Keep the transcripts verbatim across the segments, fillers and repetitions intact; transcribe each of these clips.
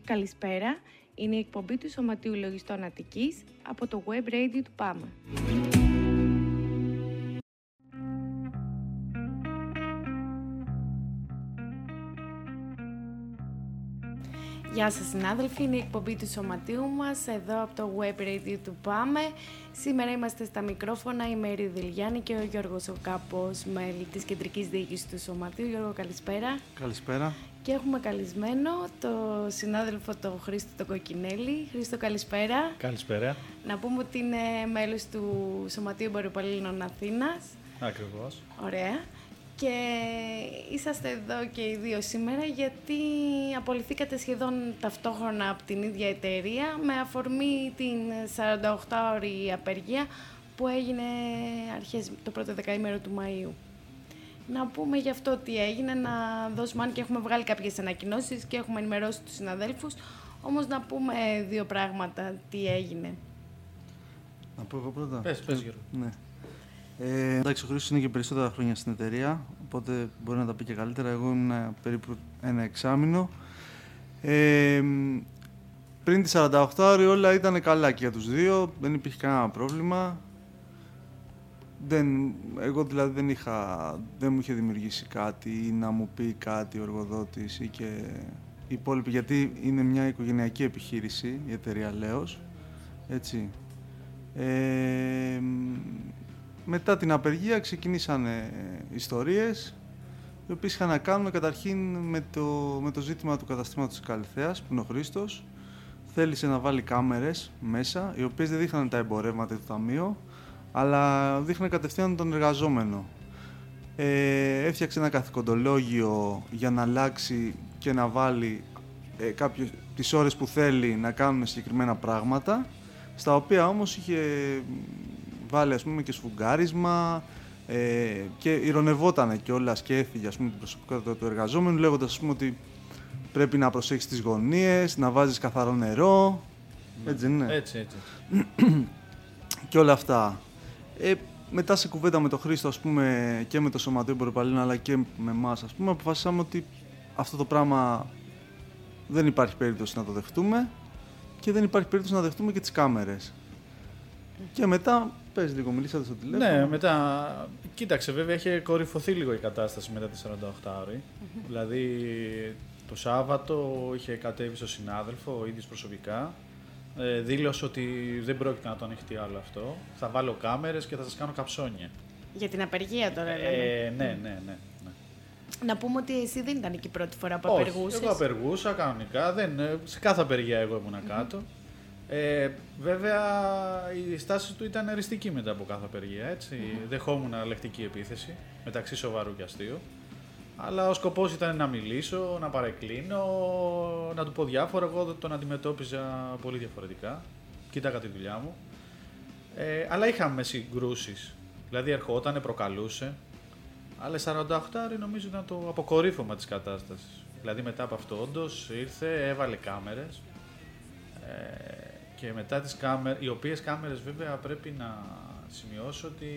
Καλησπέρα, είναι η εκπομπή του Σωματείου Λογιστών Αττικής από το web radio του ΠΑΜΑ. Γεια σας συνάδελφοι, είναι η εκπομπή του Σωματείου μας εδώ από το web radio του ΠΑΜΕ. Σήμερα είμαστε στα μικρόφωνα η Μέρη Δηλιάννη και ο Γιώργος ο Κάπος, μέλη της Κεντρικής Διοίκησης του Σωματείου. Γιώργο, καλησπέρα. Καλησπέρα. Και έχουμε καλεσμένο το συνάδελφο τον Χρήστο τον Κοκκινέλη. Χρήστο, καλησπέρα. Καλησπέρα. Να πούμε ότι είναι μέλος του Σωματείου Εμποροπαλλήλων Αθήνας. Ακριβώς. Ωραία. Και είσαστε εδώ και οι δύο σήμερα γιατί απολυθήκατε σχεδόν ταυτόχρονα από την ίδια εταιρεία με αφορμή την σαρανταοκτάωρη απεργία που έγινε αρχές το πρώτο δεκαήμερο του Μαΐου. Να πούμε γι' αυτό τι έγινε, να δώσουμε, αν και έχουμε βγάλει κάποιες ανακοινώσεις και έχουμε ενημερώσει τους συναδέλφους, όμως να πούμε δύο πράγματα τι έγινε. Να πω εγώ πρώτα. Πες, πες Γιώργο. Ναι. Ε, εντάξει, ο Χρήστος είναι και περισσότερα χρόνια στην εταιρεία, οπότε μπορεί να τα πει και καλύτερα. Εγώ ήμουν περίπου ένα εξάμηνο. Ε, πριν τη σαρανταοκτάωρη όλα ήταν καλά και για τους δύο, δεν υπήρχε κανένα πρόβλημα. Δεν, εγώ δηλαδή δεν, είχα, δεν μου είχε δημιουργήσει κάτι ή να μου πει κάτι ο εργοδότης ή και οι υπόλοιποι, γιατί είναι μια οικογενειακή επιχείρηση, η εταιρεία Λέος, έτσι. Ε, μετά την απεργία ξεκινήσανε ιστορίες, οι οποίες είχαν να κάνουν καταρχήν με το, με το ζήτημα του καταστήματος της Καλυθέας, που είναι ο Χρήστος. Θέλησε να βάλει κάμερες μέσα, οι οποίες δεν δείχναν τα εμπορεύματα του ταμείου, αλλά δείχναν κατευθείαν τον εργαζόμενο. Ε, έφτιαξε ένα καθηκοντολόγιο για να αλλάξει και να βάλει ε, κάποιες, τις ώρες που θέλει να κάνουν συγκεκριμένα πράγματα, στα οποία όμως είχε βάλει, ας πούμε, και σφουγγάρισμα ε, και ηρωνευότανε κιόλας και έφυγε, ας πούμε, την προσωπικότητα του εργαζόμενου, λέγοντας, ας πούμε, ότι πρέπει να προσέχεις τις γωνίες, να βάζεις καθαρό νερό, έτσι δεν είναι? Έτσι, έτσι. Και όλα αυτά. Ε, μετά σε κουβέντα με τον Χρήστο, ας πούμε, και με το Σωματείο Εμποροπαλλήλων, αλλά και με εμάς, ας πούμε, αποφασίσαμε ότι αυτό το πράγμα δεν υπάρχει περίπτωση να το δεχτούμε και δεν υπάρχει περίπτωση να δεχτούμε και τις κάμερες. Και μετά, πες λίγο, μιλήσατε στο τηλέφωνο. Ναι, μετά, κοίταξε, βέβαια είχε κορυφωθεί λίγο η κατάσταση μετά τη σαρανταοκτάωρη. Δηλαδή, το Σάββατο είχε κατέβει στο συνάδελφο, ο ίδιος προσωπικά. Ε, δήλωσε ότι δεν πρόκειται να το ανοιχτεί άλλο αυτό. Θα βάλω κάμερες και θα σας κάνω καψόνια. Για την απεργία τώρα, ε, λέμε. ναι, ναι, ναι, ναι. Να πούμε ότι εσύ δεν ήταν και η πρώτη φορά που Όχι, απεργούσες. εγώ απεργούσα κανονικά. Δεν, σε κάθε απεργία εγώ ήμουν mm-hmm. κάτω. Ε, βέβαια η στάση του ήταν εριστική μετά από κάθε απεργία. Έτσι. Mm-hmm. Δεχόμουν λεκτική επίθεση μεταξύ σοβαρού και αστείου. Αλλά ο σκοπός ήταν να μιλήσω, να παρεκκλίνω, να του πω διάφορα. Εγώ τον αντιμετώπιζα πολύ διαφορετικά. Κοίταγα τη δουλειά μου. Ε, αλλά είχαμε συγκρούσεις. Δηλαδή ερχόταν, προκαλούσε. Αλλά σαρανταοκτάωρη νομίζω ήταν το αποκορύφωμα της κατάστασης. Δηλαδή μετά από αυτό όντως ήρθε, έβαλε κάμερες. Ε, και μετά τις κάμερες, οι οποίες κάμερες βέβαια πρέπει να σημειώσω ότι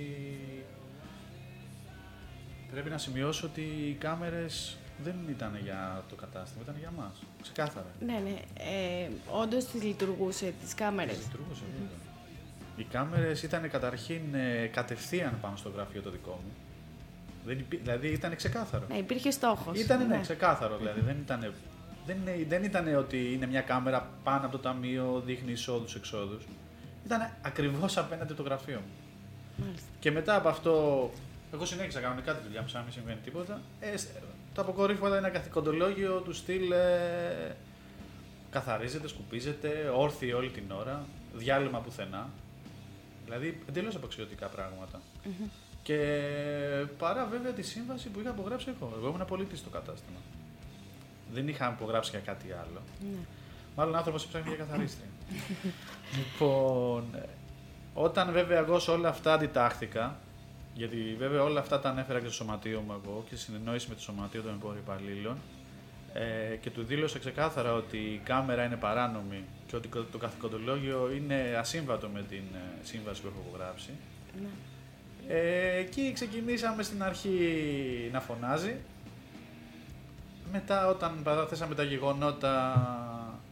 πρέπει να σημειώσω ότι οι κάμερες δεν ήταν για το κατάστημα, ήταν για μας. Ξεκάθαρα. Ναι, ναι. Ε, όντως τις λειτουργούσε τις κάμερες. Τις λειτουργούσε, βέβαια. Mm. Οι κάμερες ήταν καταρχήν ε, κατευθείαν πάνω στο γραφείο το δικό μου. Δεν υπή... Δηλαδή ήταν ξεκάθαρο. Ναι, υπήρχε στόχος. Ήταν ναι, ναι. ξεκάθαρο, δηλαδή δεν ήταν, δεν, είναι, δεν ήταν ότι είναι μια κάμερα πάνω από το ταμείο, δείχνει εισόδους-εξόδους. Ήταν ακριβώς απέναντι από το γραφείο μου. Μάλιστα. Και μετά από αυτό, εγώ συνέχισα κανονικά τη δουλειά μου, σαν να μην συμβαίνει τίποτα. Ε, το αποκορύφωμα ήταν ένα καθηκοντολόγιο του στυλ ε, καθαρίζεται, σκουπίζεται, όρθιοι όλη την ώρα, διάλειμμα πουθενά. Δηλαδή εντελώς αποξιωτικά πράγματα. Mm-hmm. Και παρά βέβαια τη σύμβαση που είχα απογράψει εγώ. Εγώ ήμουν πολίτης στο κατάστημα. Δεν είχα απογράψει για κάτι άλλο. Mm. Μάλλον άνθρωπος ψάχνει για καθαρίστρια. Λοιπόν, όταν βέβαια εγώ σε όλα αυτά αντιτάχθηκα, γιατί βέβαια όλα αυτά τα ανέφερα και στο σωματείο μου εγώ και στη συνεννόηση με το Σωματείο των Εμποροπαλλήλων ε, και του δήλωσα ξεκάθαρα ότι η κάμερα είναι παράνομη και ότι το καθηκοντολόγιο είναι ασύμβατο με την σύμβαση που έχω απογράψει. Mm. Ε, εκεί ξεκινήσαμε στην αρχή να φωνάζει. Μετά όταν παραθέσαμε τα γεγονότα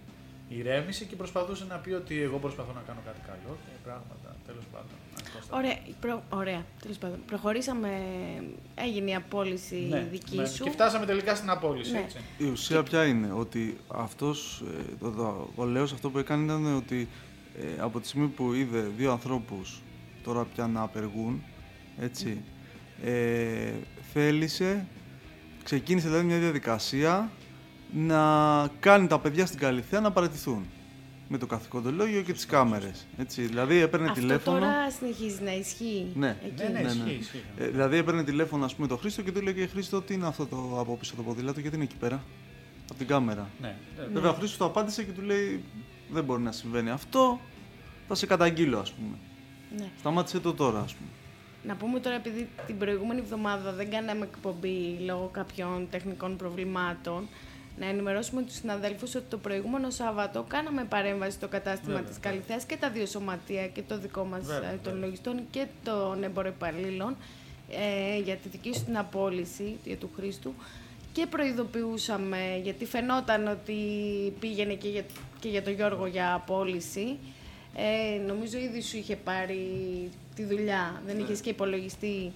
ηρέμησε και προσπαθούσε να πει ότι εγώ προσπαθώ να κάνω κάτι καλό και πράγματα, τέλος πάντων. Ωραία, προ... Ωραία, τέλος πάντων. Προχωρήσαμε, έγινε η απόλυση ναι, δική ναι, σου. Και φτάσαμε τελικά στην απόλυση, ναι. έτσι. Η ουσία και... ποια είναι, ότι αυτός, το, το, ο Λέος αυτό που έκανε ήταν ότι ε, από τη στιγμή που είδε δύο ανθρώπους τώρα πια να απεργούν, έτσι, mm. ε, θέλησε, ξεκίνησε δηλαδή μια διαδικασία να κάνει τα παιδιά στην Καλιθέα να παραιτηθούν. Με το καθηκοντολόγιο και τις κάμερες. Έτσι, δηλαδή έπαιρνε αυτό τηλέφωνο. Αυτό τώρα συνεχίζει να ισχύει. Ναι, εκεί. ναι, ναι, ναι, ναι. ισχύει, ισχύει. Ε, δηλαδή έπαιρνε τηλέφωνο, ας πούμε, το Χρήστο και του έλεγε Χρήστο, τι είναι αυτό το από πίσω το ποδήλατο, γιατί είναι εκεί πέρα. Από την κάμερα. Ναι, ναι. Βέβαια, ο Χρήστος το απάντησε και του λέει: δεν μπορεί να συμβαίνει αυτό. Θα σε καταγγείλω, ας πούμε. Ναι. Σταμάτησε το τώρα, ας πούμε. Να πούμε τώρα, επειδή την προηγούμενη εβδομάδα δεν κάναμε εκπομπή λόγω κάποιων τεχνικών προβλημάτων, να ενημερώσουμε τους συναδέλφους ότι το προηγούμενο Σάββατο κάναμε παρέμβαση στο κατάστημα Βέβαια, της Καλιθέας και τα δύο σωματεία, και το δικό μας Βέβαια, των λογιστών και των εμπορεπαλλήλων, ε, για τη δική σου την απόλυση, για του Χρήστου, και προειδοποιούσαμε, γιατί φαινόταν ότι πήγαινε και για, και για τον Γιώργο για απόλυση. Ε, νομίζω ήδη σου είχε πάρει τη δουλειά, δεν είχες και υπολογιστή.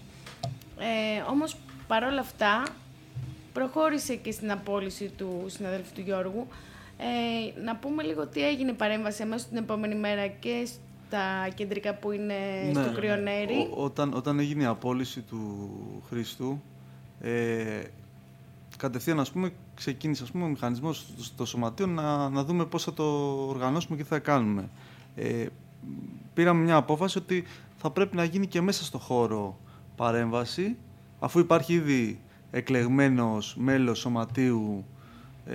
Ε, όμως παρόλα αυτά προχώρησε και στην απόλυση του συναδέλφου του Γιώργου. Ε, να πούμε λίγο τι έγινε παρέμβαση αμέσως την επόμενη μέρα και στα κεντρικά που είναι ναι, στο Κρυονέρι. Ό, όταν, όταν έγινε η απόλυση του Χρήστου, ε, κατευθείαν, ας πούμε, ξεκίνησε, ας πούμε, ο μηχανισμός στο, στο σωματείο να, να δούμε πώς θα το οργανώσουμε και τι θα κάνουμε. Ε, πήραμε μια απόφαση ότι θα πρέπει να γίνει και μέσα στο χώρο παρέμβαση, αφού υπάρχει ήδη εκλεγμένος μέλος σωματείου, ε,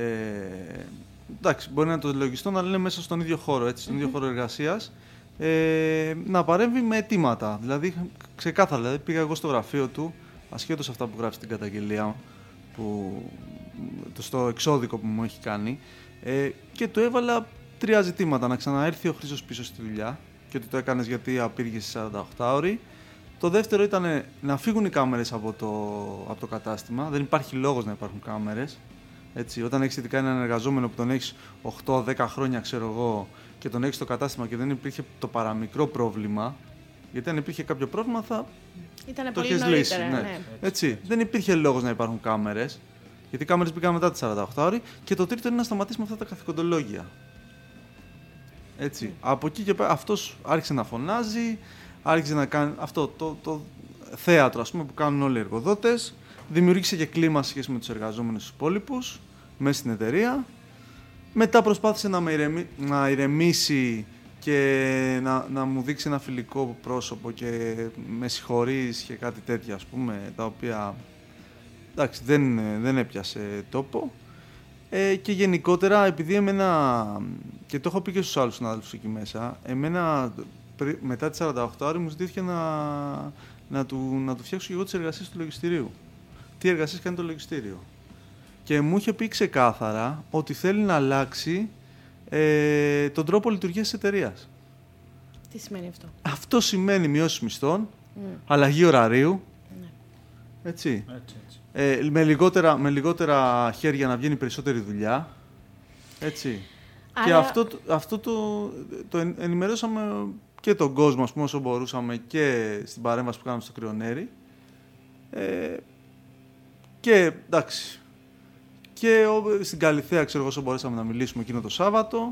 εντάξει, μπορεί να είναι το λογιστών, αλλά είναι μέσα στον ίδιο χώρο, έτσι, στον mm-hmm. ίδιο χώρο εργασίας, ε, να παρέμβει με αιτήματα. Δηλαδή, ξεκάθαρα, δηλαδή, πήγα εγώ στο γραφείο του, ασχέτως αυτά που γράφει στην καταγγελία, που, στο εξώδικο που μου έχει κάνει, ε, και του έβαλα τρία ζητήματα. Να ξαναέρθει ο Χρήστος πίσω στη δουλειά και ότι το έκανες γιατί απήργησε σαράντα οκτώ ώρες. Το δεύτερο ήταν να φύγουν οι κάμερες από το, από το κατάστημα. Δεν υπάρχει λόγος να υπάρχουν κάμερες. Έτσι, όταν έχεις ειδικά έναν εργαζόμενο που τον έχεις οκτώ δέκα χρόνια, ξέρω εγώ, και τον έχεις στο κατάστημα και δεν υπήρχε το παραμικρό πρόβλημα, γιατί αν υπήρχε κάποιο πρόβλημα θα Ήτανε το πολύ έχεις λύσει. Ναι. Ναι. Έτσι, δεν υπήρχε λόγος να υπάρχουν κάμερες, γιατί οι κάμερες μπήκαν μετά τις σαράντα οκτώ ώρες. Και το τρίτο είναι να σταματήσουμε αυτά τα καθηκοντολόγια. Έτσι. Mm. Από εκεί και πέρα αυτός άρχισε να φωνάζει, άρχισε να κάνει αυτό το, το θέατρο, ας πούμε, που κάνουν όλοι οι εργοδότες. Δημιούργησε και κλίμα σχέση με τους εργαζόμενους τους υπόλοιπους μέσα στην εταιρεία. Μετά προσπάθησε να, με ηρεμί, να ηρεμήσει και να, να μου δείξει ένα φιλικό πρόσωπο και με συγχωρείς και κάτι τέτοια, ας πούμε, τα οποία εντάξει, δεν, δεν έπιασε τόπο. Ε, και γενικότερα, επειδή εμένα, και το έχω πει και στους άλλους συνάδελφους εκεί μέσα, εμένα πρι, μετά τις σαράντα οκτώ ώρες μου ζητήθηκε να, να, του, να του φτιάξω και εγώ τις εργασίες του λογιστηρίου. Τι εργασίες κάνει το λογιστήριο. Και μου είχε πει ξεκάθαρα ότι θέλει να αλλάξει ε, τον τρόπο λειτουργίας της εταιρείας. Τι σημαίνει αυτό? Αυτό σημαίνει μειώσεις μισθών, mm. αλλαγή ωραρίου, mm. έτσι. έτσι, έτσι. Ε, με, λιγότερα, με λιγότερα χέρια να βγαίνει περισσότερη δουλειά, έτσι. Άρα... Και αυτό, αυτό το, το ενημερώσαμε και τον κόσμο, ας πούμε, όσο μπορούσαμε, και στην παρέμβαση που κάναμε στο Κρυονέρι. Ε, και εντάξει, και στην Καλιθέα, ξέρω εγώ, όσο μπορέσαμε να μιλήσουμε εκείνο το Σάββατο.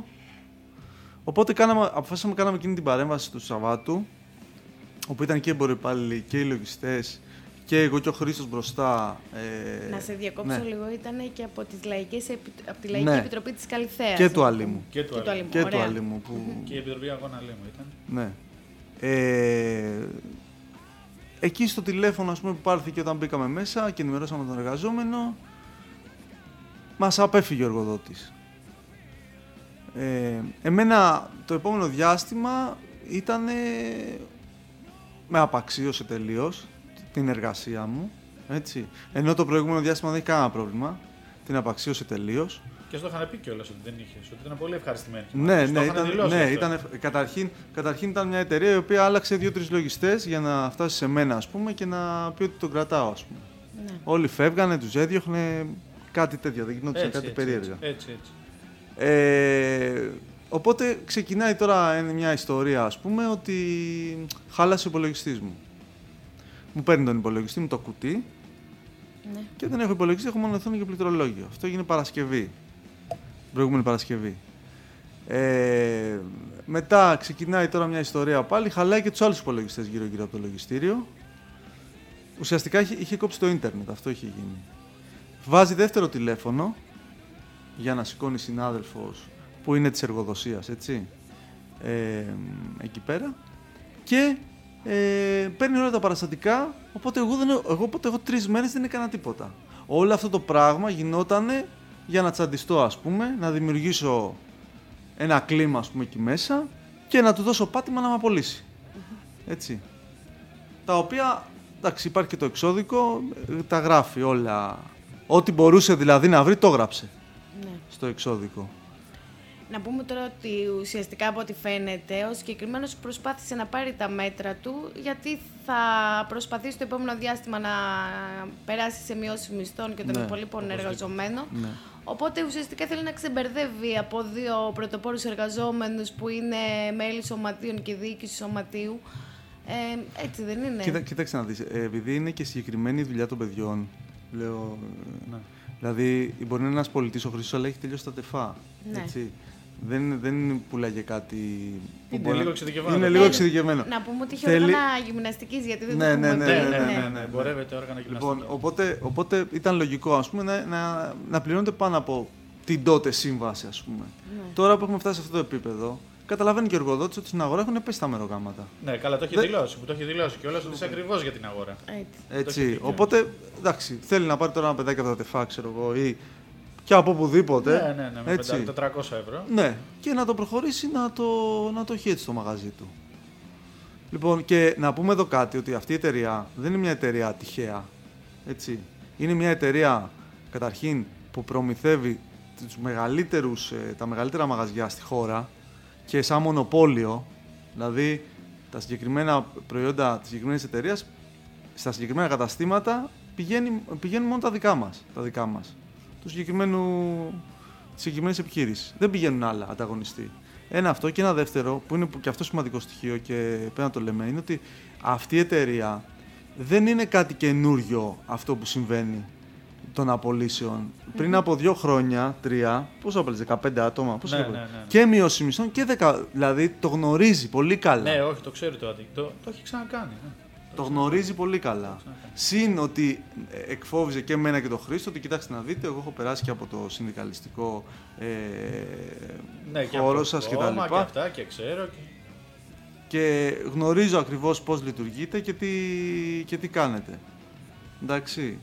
Οπότε κάναμε, αποφάσισαμε να κάναμε εκείνη την παρέμβαση του Σαββάτου, όπου ήταν και οι εμποροπάλληλοι και οι λογιστές, και εγώ και ο Χρήστος μπροστά. Ε, να σε διακόψω ναι. λίγο, ήταν και από, τις λαϊκές, από τη Λαϊκή ναι. Επιτροπή της Καλιθέας. Και του Αλήμου. Και του Αλήμου. Και του Αλήμου. Που... Και η Επιτροπή Αγώνα Αλήμου ήταν. Ναι. Ε, εκεί στο τηλέφωνο, ας πούμε, που πάρθηκε όταν μπήκαμε μέσα και ενημερώσαμε τον εργαζόμενο, μας απέφυγε ο εργοδότης. Ε, εμένα το επόμενο διάστημα ήταν, με απαξίωσε τελείως την εργασία μου, έτσι. Ενώ το προηγούμενο διάστημα δεν είχε κανένα πρόβλημα, την απαξίωσε τελείως. Και στο είχαν πει κιόλας ότι δεν είχες, ότι ήταν πολύ ευχαριστημένοι. Ναι, ναι, ήταν, ναι ήταν, καταρχήν, καταρχήν ήταν μια εταιρεία η οποία άλλαξε δύο-τρεις λογιστές για να φτάσει σε μένα, ας πούμε, και να πει ότι τον κρατάω, ας πούμε. Ναι. Όλοι φεύγανε, τους έδιωχνε, κάτι τέτοιο, δεν γινόταν κάτι έτσι, περίεργα. Έτσι, έτσι. Ε, οπότε ξεκινάει τώρα μια ιστορία, ας πούμε, ότι χάλασε ο υπολογιστής μου. Μου παίρνει τον υπολογιστή μου το κουτί, ναι. Και δεν έχω υπολογιστή, έχω μόνο οθόνη και πληκτρολόγιο. Αυτό έγινε Παρασκευή, προηγούμενη Παρασκευή. Ε, μετά ξεκινάει τώρα μια ιστορία πάλι, χαλάει και τους άλλους υπολογιστές γύρω-γύρω από το λογιστήριο. Ουσιαστικά είχε, είχε κόψει το ίντερνετ, αυτό είχε γίνει. Βάζει δεύτερο τηλέφωνο για να σηκώνει συνάδελφος που είναι της εργοδοσίας, έτσι, ε, εκεί πέρα, και ε, παίρνει όλα τα παραστατικά, οπότε εγώ, δεν, εγώ οπότε έχω τρεις μέρες δεν έκανα τίποτα. Όλο αυτό το πράγμα γινότανε για να τσαντιστώ, ας πούμε, να δημιουργήσω ένα κλίμα, ας πούμε, εκεί μέσα και να του δώσω πάτημα να με απολύσει. Έτσι. Τα οποία, εντάξει, υπάρχει και το εξώδικο, τα γράφει όλα. Ό,τι μπορούσε δηλαδή να βρει, το γράψε. Ναι. Στο εξώδικο. Να πούμε τώρα ότι ουσιαστικά από ό,τι φαίνεται, ο συγκεκριμένος προσπάθησε να πάρει τα μέτρα του, γιατί θα προσπαθήσει το επόμενο διάστημα να περάσει σε μειώσεις μισθών και των ναι. υπολείπων εργαζομένων. Ναι. Οπότε ουσιαστικά θέλει να ξεμπερδεύει από δύο πρωτοπόρους εργαζόμενους που είναι μέλη σωματείων και διοίκηση σωματείου. Ε, έτσι δεν είναι? Κοίτα, κοίταξε να δεις, ε, επειδή είναι και συγκεκριμένη η δουλειά των παιδιών, λέω, ναι. Δηλαδή μπορεί να είναι ένας πολιτής ο Χρήστος, αλλά έχει τελειώσει τα τεφά. Ναι. Έτσι. Δεν, δεν πουλάγε κάτι που είναι λίγο εξειδικευμένο. Είναι λίγο εξειδικευμένο. Να πούμε ότι είχε Θέλει... όργανα γυμναστικής, γιατί δεν ναι, το ναι, έχουμε ναι, πει. ναι, ναι, ναι, ναι, ναι. Εμπορεύεται όργανα γυμναστικής. Λοιπόν, οπότε, οπότε ήταν λογικό, ας πούμε, να, να, να πληρώνεται πάνω από την τότε σύμβαση, ας πούμε. Ναι. Τώρα που έχουμε φτάσει σε αυτό το επίπεδο, καταλαβαίνει και ο εργοδότης ότι στην αγορά έχουν πέσει τα μερογάμματα. Ναι, καλά, το έχει Δε... δηλώσει. Που το έχει δηλώσει κιόλας ότι είναι ακριβώς για την αγορά. Έτσι. Έτσι. Οπότε, εντάξει, θέλει να πάρει τώρα ένα παιδάκι από τα τεφά, ξέρω εγώ, ή και από οπουδήποτε. Ναι, ναι, ναι, με έτσι. τετρακόσια ευρώ. Ναι, και να το προχωρήσει να το, να το έχει έτσι στο μαγαζί του. Λοιπόν, και να πούμε εδώ κάτι, ότι αυτή η εταιρεία δεν είναι μια εταιρεία τυχαία. Έτσι. Είναι μια εταιρεία, καταρχήν, που προμηθεύει τους μεγαλύτερους, τα μεγαλύτερα μαγαζιά στη χώρα και σαν μονοπόλιο, δηλαδή τα συγκεκριμένα προϊόντα της συγκεκριμένης εταιρείας, στα συγκεκριμένα καταστήματα πηγαίνει, πηγαίνουν μόνο τα δικά μας. Τα δικά μας. Του συγκεκριμένου, της συγκεκριμένης επιχείρησης. Δεν πηγαίνουν άλλα ανταγωνιστή. Ένα αυτό, και ένα δεύτερο, που είναι και αυτό σημαντικό στοιχείο και πρέπει να το λέμε, είναι ότι αυτή η εταιρεία δεν είναι κάτι καινούριο αυτό που συμβαίνει των απολύσεων. Mm-hmm. Πριν από δύο χρόνια, τρία, πόσο απολύσει, δεκαπέντε άτομα, πόσο ναι, ναι, ναι, ναι. Και μείωση μισθών και δεκα, δηλαδή το γνωρίζει πολύ καλά. Ναι, όχι, το ξέρει το αντίκτυπο. Το, το έχει ξανακάνει. Ναι. Το γνωρίζει πολύ καλά. Συν ότι εκφόβιζε και εμένα και τον Χρήστο, ότι κοιτάξτε να δείτε, εγώ έχω περάσει και από το συνδικαλιστικό ε, ναι, χώρο σας και τα λοιπά. Και αυτά και ξέρω. Και... και γνωρίζω ακριβώς πώς λειτουργείτε και τι, και τι κάνετε. Εντάξει.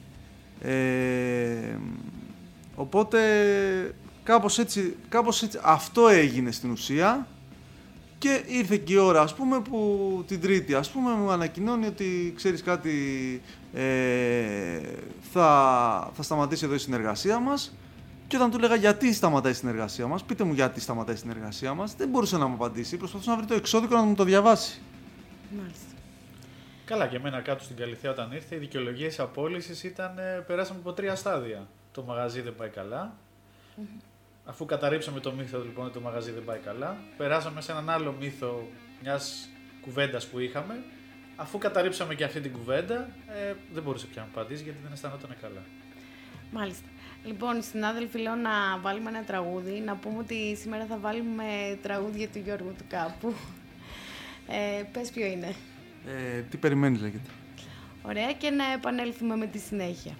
Ε, οπότε κάπως έτσι, κάπως έτσι αυτό έγινε στην ουσία. Και ήρθε και η ώρα, ας πούμε, που την Τρίτη, ας πούμε, μου ανακοινώνει ότι, ξέρεις κάτι, ε, θα, θα σταματήσει εδώ η συνεργασία μας. Και όταν του έλεγα γιατί σταματάει η συνεργασία μας, πείτε μου γιατί σταματάει η συνεργασία μας, δεν μπορούσε να μου απαντήσει. Προσπαθούσε να βρει το εξώδικο να μου το διαβάσει. Μάλιστα. Καλά, και εμένα κάτω στην Καλυθέα όταν ήρθε, οι δικαιολογίες απόλυσης ήταν, περάσαμε από τρία στάδια. Το μαγαζί δεν πάει καλά. Mm-hmm. Αφού καταρρίψαμε το μύθο λοιπόν ότι το μαγαζί δεν πάει καλά, περάσαμε σε έναν άλλο μύθο μιας κουβέντας που είχαμε. Αφού καταρρίψαμε και αυτή την κουβέντα, ε, δεν μπορούσε πια να απαντήσει γιατί δεν αισθανόταν καλά. Μάλιστα. Λοιπόν, συνάδελφοι, λέω να βάλουμε ένα τραγούδι. Να πούμε ότι σήμερα θα βάλουμε τραγούδια του Γιώργου του Κάπου. Ε, πες ποιο είναι. Ε, τι περιμένεις, λέγεται. Ωραία, και να επανέλθουμε με τη συνέχεια.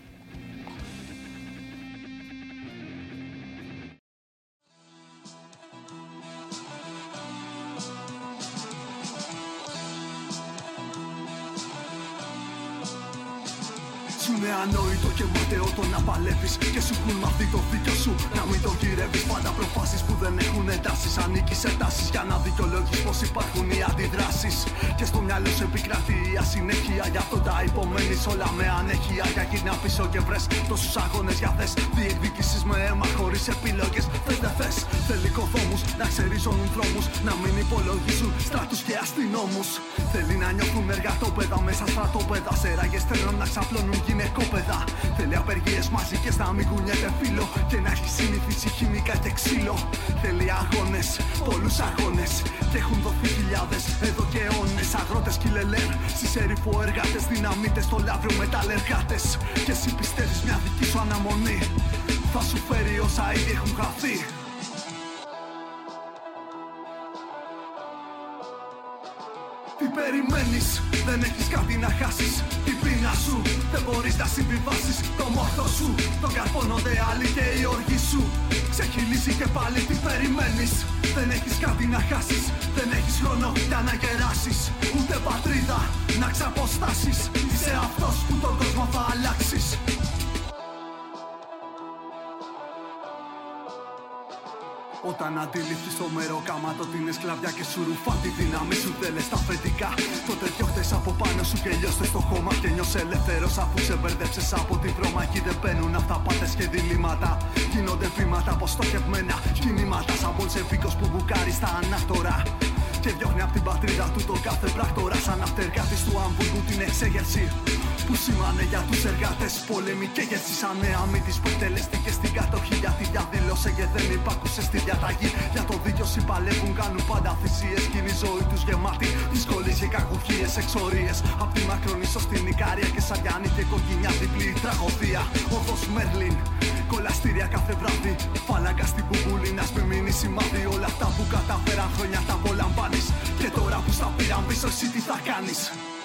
Σου είναι ανόητο και ματαιό το να παλεύεις και σου έχουν μάθει το δίκιο σου να μην το γυρεύεις. Πάντα προφάσεις που δεν έχουν εντάσεις. Ανήκεις σε τάσεις για να δικαιολογείς πως υπάρχουν οι αντιδράσεις. Και στο μυαλό σου επικρατεί η ασυνέχεια. Γι' αυτό τα υπομένεις όλα με ανέχεια. Για γύρνα πίσω και βρες τόσους αγώνες για θες. Διεκδικήσεις με αίμα χωρίς επιλογές. Θες δεν θες. Θέλει κοδόμους να ξερίζωνουν δρόμους. Να μην υπολογίζουν στράτους και αστυνόμους. Θέλει να νιώθουν εργατόπεδα μέσα στρατόπεδα. Σε ράγες θέλουν να ξαπλώνουν. γυναικόπαιδα. Θέλει απεργίες μαζικές να μην κουνιέται φύλλο και να έχει συνηθίσει χημικά και ξύλο. Θέλει αγώνες, πολλούς αγώνες και έχουν δοθεί χιλιάδες εδώ και αιώνες. Αγρότες κυλελέρ, συσσερифο εργάτες, δυναμίτες στο λαύριο μεταλλεργάτες. Και εσύ πιστεύεις μια δική σου αναμονή θα σου φέρει όσα ήδη έχουν χαθεί. Τι περιμένεις, δεν έχεις κάτι να χάσεις. Την πείνα σου, δεν μπορείς να συμβιβάσεις. Το μόρθο σου, τον καρπώνονται άλλοι και οι οργοί σου. Ξεχυλίζει και πάλι τι περιμένεις. Δεν έχεις κάτι να χάσεις, δεν έχεις χρόνο για να γεράσεις. Ούτε πατρίδα να ξαποστάσεις. Είσαι αυτός που τον κόσμο θα αλλάξεις. Όταν αντιληφθείς το μεροκάματο την εσκλαβιά και σου ρουφά τη δύναμη σου θέλεις τα αφεντικά, τότε διώχτες από πάνω σου και λιώστε στο χώμα και νιώσε ελεύθερος αφού σε μπερδέψες από την βρώμα. Εκεί δεν μπαίνουν αυταπάτες και διλήμματα. Γίνονται βήματα αποστοχευμένα κινήματα σαν Μπολσεβίκος που μπουκάρει στα ανάκτορα και διώχνει απ' την πατρίδα του τον κάθε πράκτορα σαν αυτεργάτης του Αμβούργου την εξέγερση που σήμανε για τους εργάτες πόλεμη και γεύση σαν νέα μύτης που εκτελέστηκε στην κατοχή. Γιατί διαδήλωσε και δεν υπάκουσε στη διαταγή. Για το δίκιο συμπαλεύουν, κάνουν πάντα θυσίες κι είναι η ζωή τους γεμάτη δυσκολίες και κακουχίες, εξορίες. Απ' τη Μακρονήσο στην Ικάρια και Σαριάννη και Κοκκινιά διπλή τραγωδία. Οδός Μέρλιν, κολαστήρια κάθε βράδυ. Φάλαγγα στην Μπουμπούλη να μην μείνει σημάδι. Όλα αυτά που καταφέραν χρόνια τα απολαμβάνεις. Και τώρα που στα πήραν πίσω εσύ τι θα κάνεις.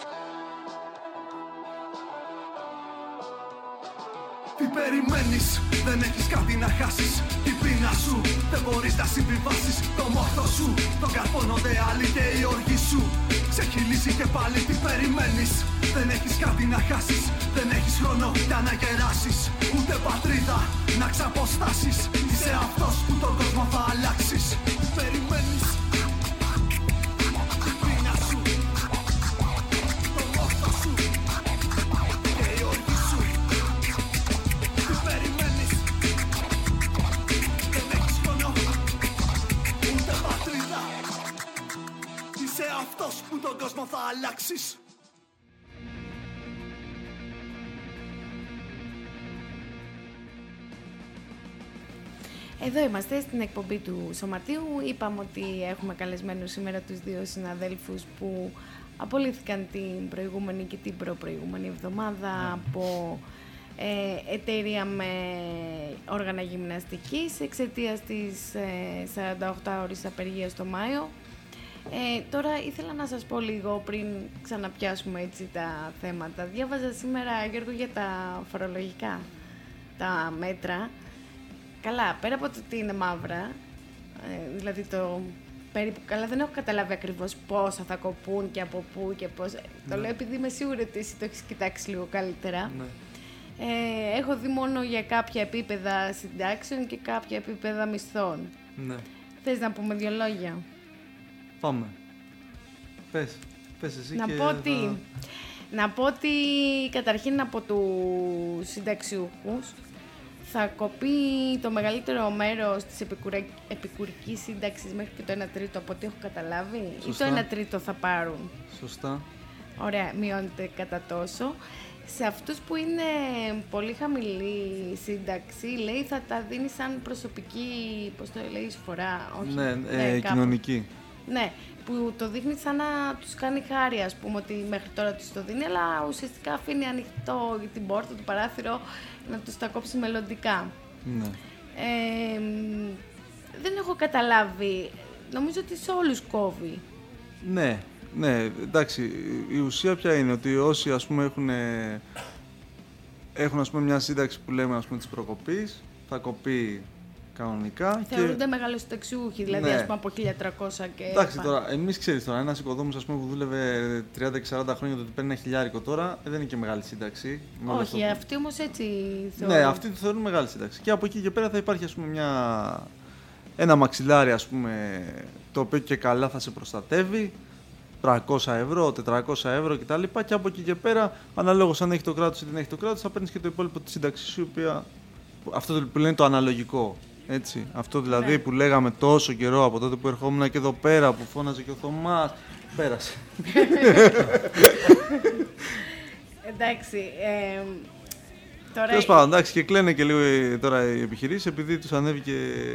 Τι περιμένεις, δεν έχεις κάτι να χάσεις. Την πείνα σου, δεν μπορείς να συμβιβάσεις. Το μόρθο σου, τον καρπώνονται άλλοι και οι οργοί σου. Ξεχυλίζει και πάλι τι περιμένεις. Δεν έχεις κάτι να χάσεις, δεν έχεις χρόνο για να γεράσεις. Ούτε πατρίδα να ξαποστάσεις. Είσαι αυτός που τον κόσμο θα αλλάξεις. Τι περιμένεις. Την πείνα σου, το μόρθο σου και οι οργοί σου. Είσαι αυτός που τον κόσμο θα αλλάξεις. Εδώ είμαστε στην εκπομπή του Σωματείου. Είπαμε ότι έχουμε καλεσμένους σήμερα τους δύο συναδέλφους που απολύθηκαν την προηγούμενη και την προπροηγούμενη εβδομάδα από ε, εταιρεία με όργανα γυμναστικής εξαιτίας της ε, σαρανταοκτάωρης απεργίας το Μάιο. Ε, τώρα ήθελα να σας πω λίγο πριν ξαναπιάσουμε έτσι τα θέματα. Διάβαζα σήμερα, Γιώργο, για τα φορολογικά, τα μέτρα. Καλά, πέρα από το ότι είναι μαύρα, ε, δηλαδή το περίπου, καλά δεν έχω καταλάβει ακριβώς πόσα θα κοπούν και από πού και πώς. Ναι. Το λέω επειδή είμαι σίγουρη ότι εσύ το έχεις κοιτάξει λίγο καλύτερα. Ναι. Ε, έχω δει μόνο για κάποια επίπεδα συντάξεων και κάποια επίπεδα μισθών. Ναι. Θες να πούμε δύο λόγια? Πάμε. Πες. Πες εσύ να και... πω ότι, θα... να πω ότι καταρχήν από τους συνταξιούχους θα κοπεί το μεγαλύτερο μέρος της επικουρα... επικουρικής σύνταξης μέχρι και το ένα τρίτο από ό,τι έχω καταλάβει. Σωστά. Ή το ένα τρίτο θα πάρουν. Σωστά. Ωραία, μειώνεται κατά τόσο. Σε αυτούς που είναι πολύ χαμηλή σύνταξη, λέει, θα τα δίνει σαν προσωπική, πώς το λέει, εισφορά. Όχι, ναι, ε, ε, κοινωνική. Ναι, που το δείχνει σαν να τους κάνει χάρη, ας πούμε, ότι μέχρι τώρα τους το δίνει, αλλά ουσιαστικά αφήνει ανοιχτό την πόρτα, το παράθυρο, να τους τα κόψει μελλοντικά. Ναι. Ε, δεν έχω καταλάβει. Νομίζω ότι σε όλους κόβει. Ναι, ναι, εντάξει. Η ουσία ποια είναι, ότι όσοι, ας πούμε, έχουν, έχουν ας πούμε, μια σύνταξη που λέμε, ας πούμε, της προκοπής, θα κοπεί κανονικά. Θεωρούνται και... μεγαλοσταξιούχοι, δηλαδή, ναι. Ας πούμε, από χίλια τριακόσια και... Εντάξει, τώρα, εμείς ξέρεις τώρα, ένας οικοδόμος, ας πούμε, που δούλευε τριάντα και σαράντα χρόνια, το ότι παίρνει ένα χιλιάρικο τώρα, δεν είναι και μεγάλη σύνταξη. Όχι, αυτό... αυτοί όμως έτσι θεωρούν. Ναι, αυτοί το θεωρούν μεγάλη σύνταξη. Και από εκεί και πέρα θα υπάρχει, ας πούμε, μια... ένα μαξιλάρι, ας πούμε, το οποίο και καλά θα σε προστατεύει. τριακόσια ευρώ, τετρακόσια ευρώ κτλ. Και από εκεί και πέρα, αναλόγως αν έχει το κράτος ή δεν έχει το κράτος, θα παίρνεις και το υπόλοιπο της σύνταξης σου, οποία... αυτό που λένε το αναλογικό. Έτσι. Αυτό δηλαδή ναι. που λέγαμε τόσο καιρό από τότε που ερχόμουν και εδώ πέρα, που φώναζε και ο Θωμάς. Πέρασε. εντάξει. Ε, τώρα... Τέλος πάντων, εντάξει, και κλαίνε και λίγο τώρα οι επιχειρήσεις επειδή τους ανέβηκε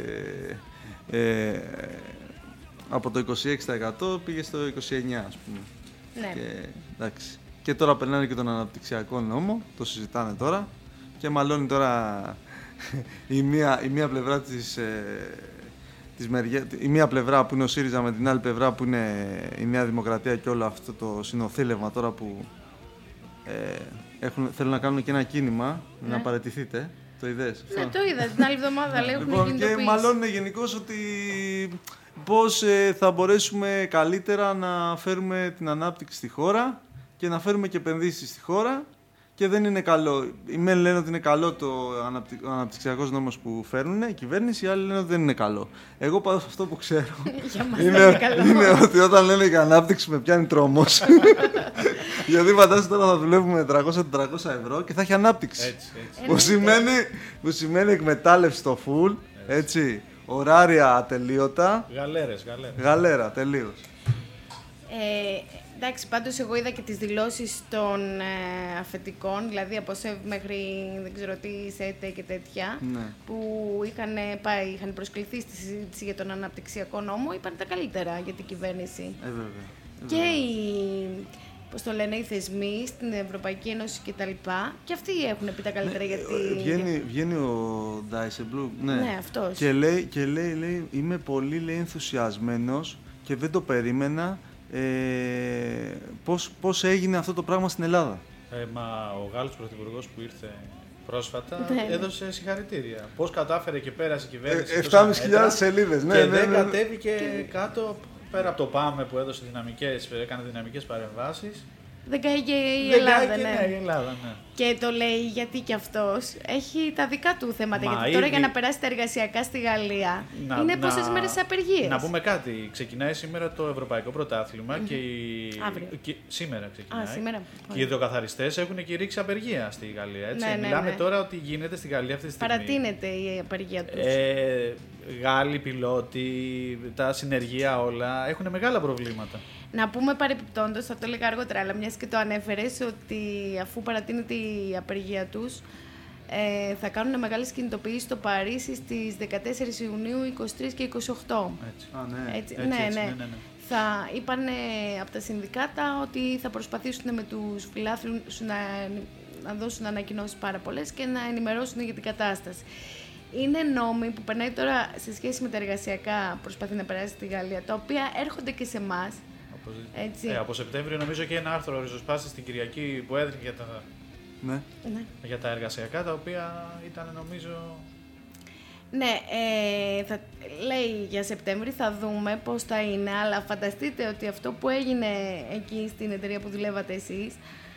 ε, από το είκοσι έξι τοις εκατό πήγε στο είκοσι εννιά τοις εκατό, ας πούμε. Ναι. Και, εντάξει. Και τώρα περνάνε και τον αναπτυξιακό νόμο, το συζητάνε τώρα και μαλώνει τώρα η, μία, η μία πλευρά της, ε, της μεριά, η μία πλευρά που είναι ο ΣΥΡΙΖΑ με την άλλη πλευρά που είναι η Νέα Δημοκρατία και όλο αυτό το συνοθήλευμα τώρα που ε, έχουν, θέλουν να κάνουν και ένα κίνημα, ναι. να παραιτηθείτε. Το είδες αυτό? Ναι, το είδα την άλλη εβδομάδα, λέει, έχουν λοιπόν, κινητοποιήσει. Και μαλώνουν γενικώς ότι πώς ε, θα μπορέσουμε καλύτερα να φέρουμε την ανάπτυξη στη χώρα και να φέρουμε και επενδύσεις στη χώρα και δεν είναι καλό. Οι μεν λένε ότι είναι καλό το αναπτυ... ο αναπτυξιακός νόμος που φέρνουν, η κυβέρνηση, οι άλλοι λένε ότι δεν είναι καλό. Εγώ πάντως αυτό που ξέρω είναι, είναι, είναι ότι όταν λένε για ανάπτυξη με πιάνει τρόμος. Γιατί φαντάζεσαι τώρα θα δουλεύουμε με τριακόσια με τετρακόσια ευρώ και θα έχει ανάπτυξη. Έτσι, έτσι. Που, σημαίνει, που σημαίνει εκμετάλλευση στο full, έτσι. έτσι. Ωράρια ατελείωτα. Γαλέρες, γαλέρες. Γαλέρα, τελείως. Ε, εντάξει, πάντως εγώ είδα και τις δηλώσεις των ε, αφεντικών, δηλαδή από ΣΕΒ μέχρι δεν ξέρω τι, ΣΕΤΕ και τέτοια, ναι. που είχαν, πάει, είχαν προσκληθεί στη συζήτηση για τον αναπτυξιακό νόμο, είπαν τα καλύτερα για την κυβέρνηση. Ε, βέβαια. Ε, και οι, πώς το λένε, οι θεσμοί στην Ευρωπαϊκή Ένωση και τα λοιπά, και αυτοί έχουν πει τα καλύτερα, ναι, γιατί... Βγαίνει, βγαίνει ο Ντάισεμπλουμ, ναι, ναι, αυτός. Και λέει, και λέει, λέει, είμαι πολύ, λέει, ενθουσιασμένος και δεν το περίμενα ε, πώς, πώς έγινε αυτό το πράγμα στην Ελλάδα. Ε, μα ο Γάλλος πρωθυπουργός που ήρθε πρόσφατα ναι, έδωσε συγχαρητήρια. Πώς κατάφερε και πέρασε η κυβέρνηση. Ε, επτά χιλιάδες σελίδες, ναι. Και ναι, δεν ναι, ναι. κατέβηκε και... κάτω, πέρα από το ΠΑΜΕ που έδωσε δυναμικές, έκανε δυναμικές παρεμβάσεις. Δεν καίγε η δεν Ελλάδα, καίγε, ναι. ναι, η Ελλάδα, ναι. Και το λέει γιατί και αυτός έχει τα δικά του θέματα. Μα γιατί ήδη... τώρα για να περάσει τα εργασιακά στη Γαλλία να, είναι να... πόσες μέρες απεργίες. Να πούμε κάτι. Ξεκινάει σήμερα το Ευρωπαϊκό Πρωτάθλημα mm-hmm. και, η... και σήμερα ξεκινάει. Α, σήμερα. Και οι ιδιοκαθαριστές έχουν κηρύξει απεργία στη Γαλλία. Έτσι. Ναι, ναι, Μιλάμε ναι. τώρα ότι γίνεται στη Γαλλία αυτή τη στιγμή. Παρατείνεται η απεργία τους. Ε, Γάλλοι πιλότοι, τα συνεργεία όλα έχουν μεγάλα προβλήματα. Να πούμε παρεπιπτόντως, θα το έλεγα αργότερα, αλλά μιας και το ανέφερες, ότι αφού παρατείνεται η απεργία τους, ε, θα κάνουν μεγάλες κινητοποιήσεις στο Παρίσι στις δεκατέσσερις Ιουνίου, είκοσι τρεις και είκοσι οκτώ. Έτσι. Α, ναι. Έτσι, έτσι, ναι, έτσι, ναι. ναι, ναι, ναι. Θα είπαν από τα συνδικάτα ότι θα προσπαθήσουν με τους φιλάθλους να, να δώσουν ανακοινώσεις πάρα πολλές και να ενημερώσουν για την κατάσταση. Είναι νόμοι που περνάει τώρα σε σχέση με τα εργασιακά, προσπαθεί να περάσει στη Γαλλία, τα οποία έρχονται και σε εμάς. Ε, από Σεπτέμβριο νομίζω και ένα άρθρο ριζοσπάστη στην Κυριακή που έδινε για τα, ναι. για τα εργασιακά, τα οποία ήταν νομίζω... Ναι, ε, θα, λέει για Σεπτέμβρη, θα δούμε πώς θα είναι, αλλά φανταστείτε ότι αυτό που έγινε εκεί στην εταιρεία που δουλεύατε εσείς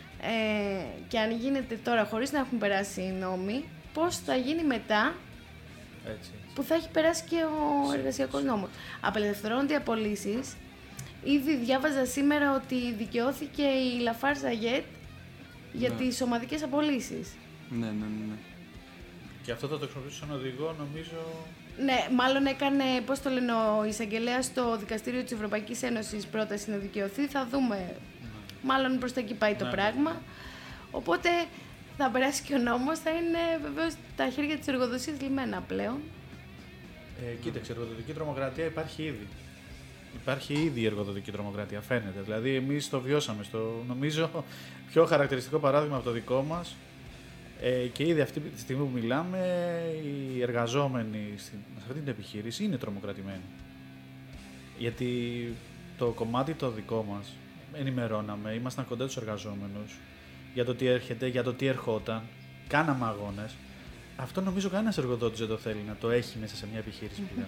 ε, και αν γίνεται τώρα χωρίς να έχουν περάσει οι νόμοι, πώς θα γίνει μετά έτσι, έτσι. που θα έχει περάσει και ο εργασιακός νόμος. Απελευθερώνονται οι απολύσεις. Ήδη διάβαζα σήμερα ότι δικαιώθηκε η Λαφάρ Ζαγέτ για ναι. τις ομαδικές απολύσεις. Ναι, ναι, ναι. Και αυτό θα το χρησιμοποιήσει σαν οδηγό, νομίζω... Ναι, μάλλον έκανε, πώς το λένε, ο εισαγγελέας στο Δικαστήριο της Ευρωπαϊκής Ένωσης πρόταση να δικαιωθεί. Θα δούμε. Ναι. Μάλλον προς τα εκεί πάει το ναι. πράγμα. Οπότε θα περάσει και ο νόμος, θα είναι βεβαίως τα χέρια της εργοδοσίας λιμένα πλέον. Ε, κοίταξε, η εργοδοτική τρομοκρατία υπάρχει ήδη. Υπάρχει ήδη η εργοδοτική τρομοκρατία, φαίνεται. Δηλαδή, εμείς το βιώσαμε. Στο, νομίζω, πιο χαρακτηριστικό παράδειγμα από το δικό μας. Ε, και ήδη αυτή τη στιγμή που μιλάμε, οι εργαζόμενοι σε αυτή την επιχείρηση είναι τρομοκρατημένοι. Γιατί το κομμάτι το δικό μας, ενημερώναμε, ήμασταν κοντά τους εργαζόμενους για το τι έρχεται, για το τι ερχόταν, κάναμε αγώνες. Αυτό νομίζω κανένας εργοδότης δεν το θέλει να το έχει μέσα σε μια επιχείρηση πλέον.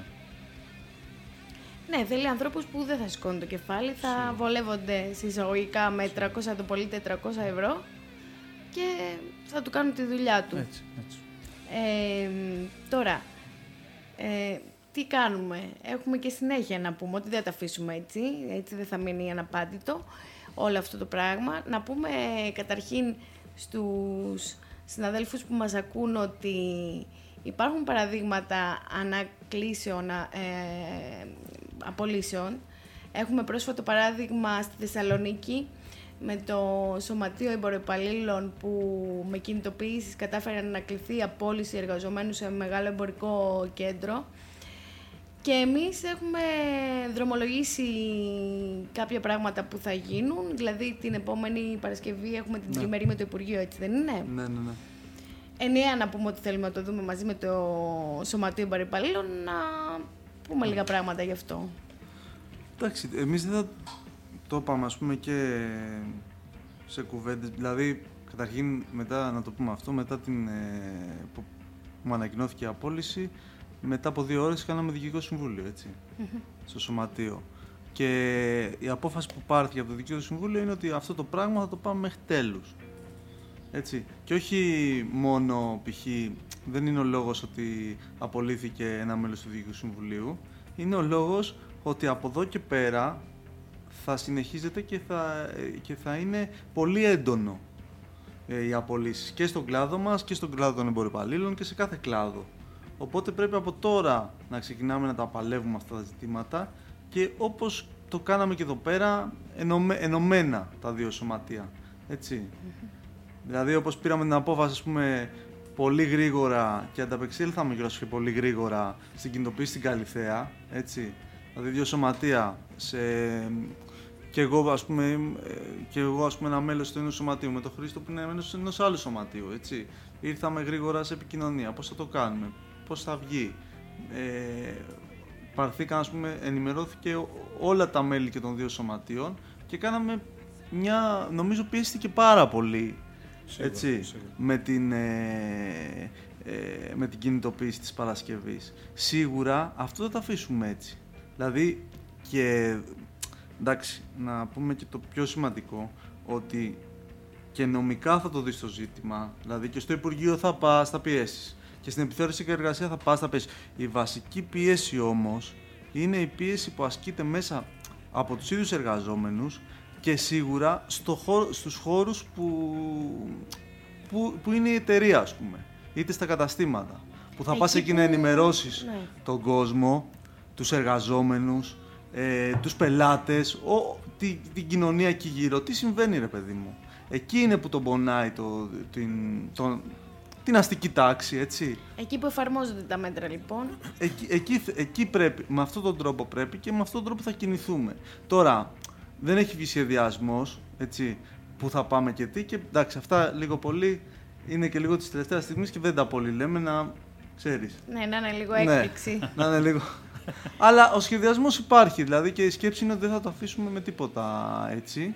Ναι, θέλει ανθρώπους που δεν θα σηκώνουν το κεφάλι, θα Σίγουρα. βολεύονται συσσαγωγικά με τριακόσια το πολύ τετρακόσια ευρώ και θα του κάνουν τη δουλειά του. Έτσι, έτσι. Ε, τώρα, ε, τι κάνουμε. Έχουμε και συνέχεια να πούμε ότι δεν τα αφήσουμε έτσι, έτσι δεν θα μείνει αναπάντητο όλο αυτό το πράγμα. Να πούμε καταρχήν στους συναδέλφους που μας ακούν ότι υπάρχουν παραδείγματα ανακλήσεων, ε, απολύσεων. Έχουμε πρόσφατο παράδειγμα στη Θεσσαλονίκη με το Σωματείο Εμποροπαλλήλων που με κινητοποιήσεις κατάφεραν να κληθεί απόλυση εργαζομένου σε μεγάλο εμπορικό κέντρο. Και εμείς έχουμε δρομολογήσει κάποια πράγματα που θα γίνουν, δηλαδή την επόμενη Παρασκευή έχουμε την ναι. τριμερή με το Υπουργείο, έτσι δεν είναι? Ναι, ναι, ναι. Ενιαία να πούμε ότι θέλουμε να το δούμε μαζί με το Σωματείο Εμποροπαλλήλων, να πούμε λίγα πράγματα γι' αυτό. Εντάξει, εμείς δεν θα το είπαμε, ας πούμε, και σε κουβέντες, δηλαδή, καταρχήν, μετά, να το πούμε αυτό, μετά την, ε, που μου ανακοινώθηκε η απόλυση, μετά από δύο ώρες κάναμε διοικητικό συμβούλιο, έτσι, mm-hmm. στο Σωματείο. Και η απόφαση που πάρθηκε από το διοικητικό συμβούλιο είναι ότι αυτό το πράγμα θα το πάμε μέχρι τέλους. Έτσι. Και όχι μόνο, π.χ. δεν είναι ο λόγος ότι απολύθηκε ένα μέλος του διοικητικού συμβουλίου, είναι ο λόγος ότι από εδώ και πέρα θα συνεχίζεται και θα, και θα είναι πολύ έντονο ε, οι απολύσεις και στον κλάδο μας και στον κλάδο των εμποροπαλλήλων και σε κάθε κλάδο. Οπότε πρέπει από τώρα να ξεκινάμε να τα παλεύουμε αυτά τα ζητήματα και όπως το κάναμε και εδώ πέρα, ενωμέ, ενωμένα τα δύο σωματεία. Έτσι. Mm-hmm. Δηλαδή, όπως πήραμε την απόφαση, ας πούμε, πολύ γρήγορα και ανταπεξήλθαμε και πολύ γρήγορα στην κινητοποίηση στην Καλιθέα, έτσι. Δηλαδή, δύο σωματεία, σε... και εγώ, ας πούμε, και εγώ, ας πούμε, ένα μέλος του ενός σωματείου, με τον Χρήστο που είναι μέλος ενός άλλου σωματείου, έτσι. Ήρθαμε γρήγορα σε επικοινωνία, πώς θα το κάνουμε, πώς θα βγει. Ε, παρθήκαν, ας πούμε, ενημερώθηκε όλα τα μέλη και των δύο σωματείων και κάναμε μια, νομίζω, πιέστηκε πάρα πολύ. Σίγουρα, έτσι, σίγουρα. Με, την, ε, ε, με την κινητοποίηση της Παρασκευής. Σίγουρα αυτό δεν θα αφήσουμε έτσι. Δηλαδή, και εντάξει, να πούμε και το πιο σημαντικό, ότι και νομικά θα το δεις το ζήτημα, δηλαδή και στο Υπουργείο θα πας, θα πιέσεις. Και στην επιθεώρηση και εργασία θα πας, θα πιέσεις. Η βασική πίεση όμως είναι η πίεση που ασκείται μέσα από τους ίδιους εργαζόμενους και σίγουρα στο χώρο, στους χώρους που, που, που είναι η εταιρεία, ας πούμε, είτε στα καταστήματα, που θα εκεί πας εκεί που... να ενημερώσεις ναι. τον κόσμο, τους εργαζόμενους, ε, τους πελάτες, ο, τη, την κοινωνία εκεί γύρω. Τι συμβαίνει, ρε παιδί μου. Εκεί είναι που τον πονάει το, την, το, την αστική τάξη, έτσι. Εκεί που εφαρμόζονται τα μέτρα, λοιπόν. Εκεί, εκεί, εκεί πρέπει, με αυτόν τον τρόπο πρέπει και με αυτόν τον τρόπο θα κινηθούμε. Τώρα, δεν έχει βγει σχεδιασμός, έτσι, που θα πάμε και τι, και εντάξει, αυτά λίγο πολύ είναι και λίγο της τελευταίας στιγμής και δεν τα πολύ λέμε, να ξέρεις. Ναι, να είναι λίγο έκπληξη. Ναι, να είναι λίγο. Αλλά ο σχεδιασμός υπάρχει, δηλαδή, και η σκέψη είναι ότι δεν θα το αφήσουμε με τίποτα έτσι,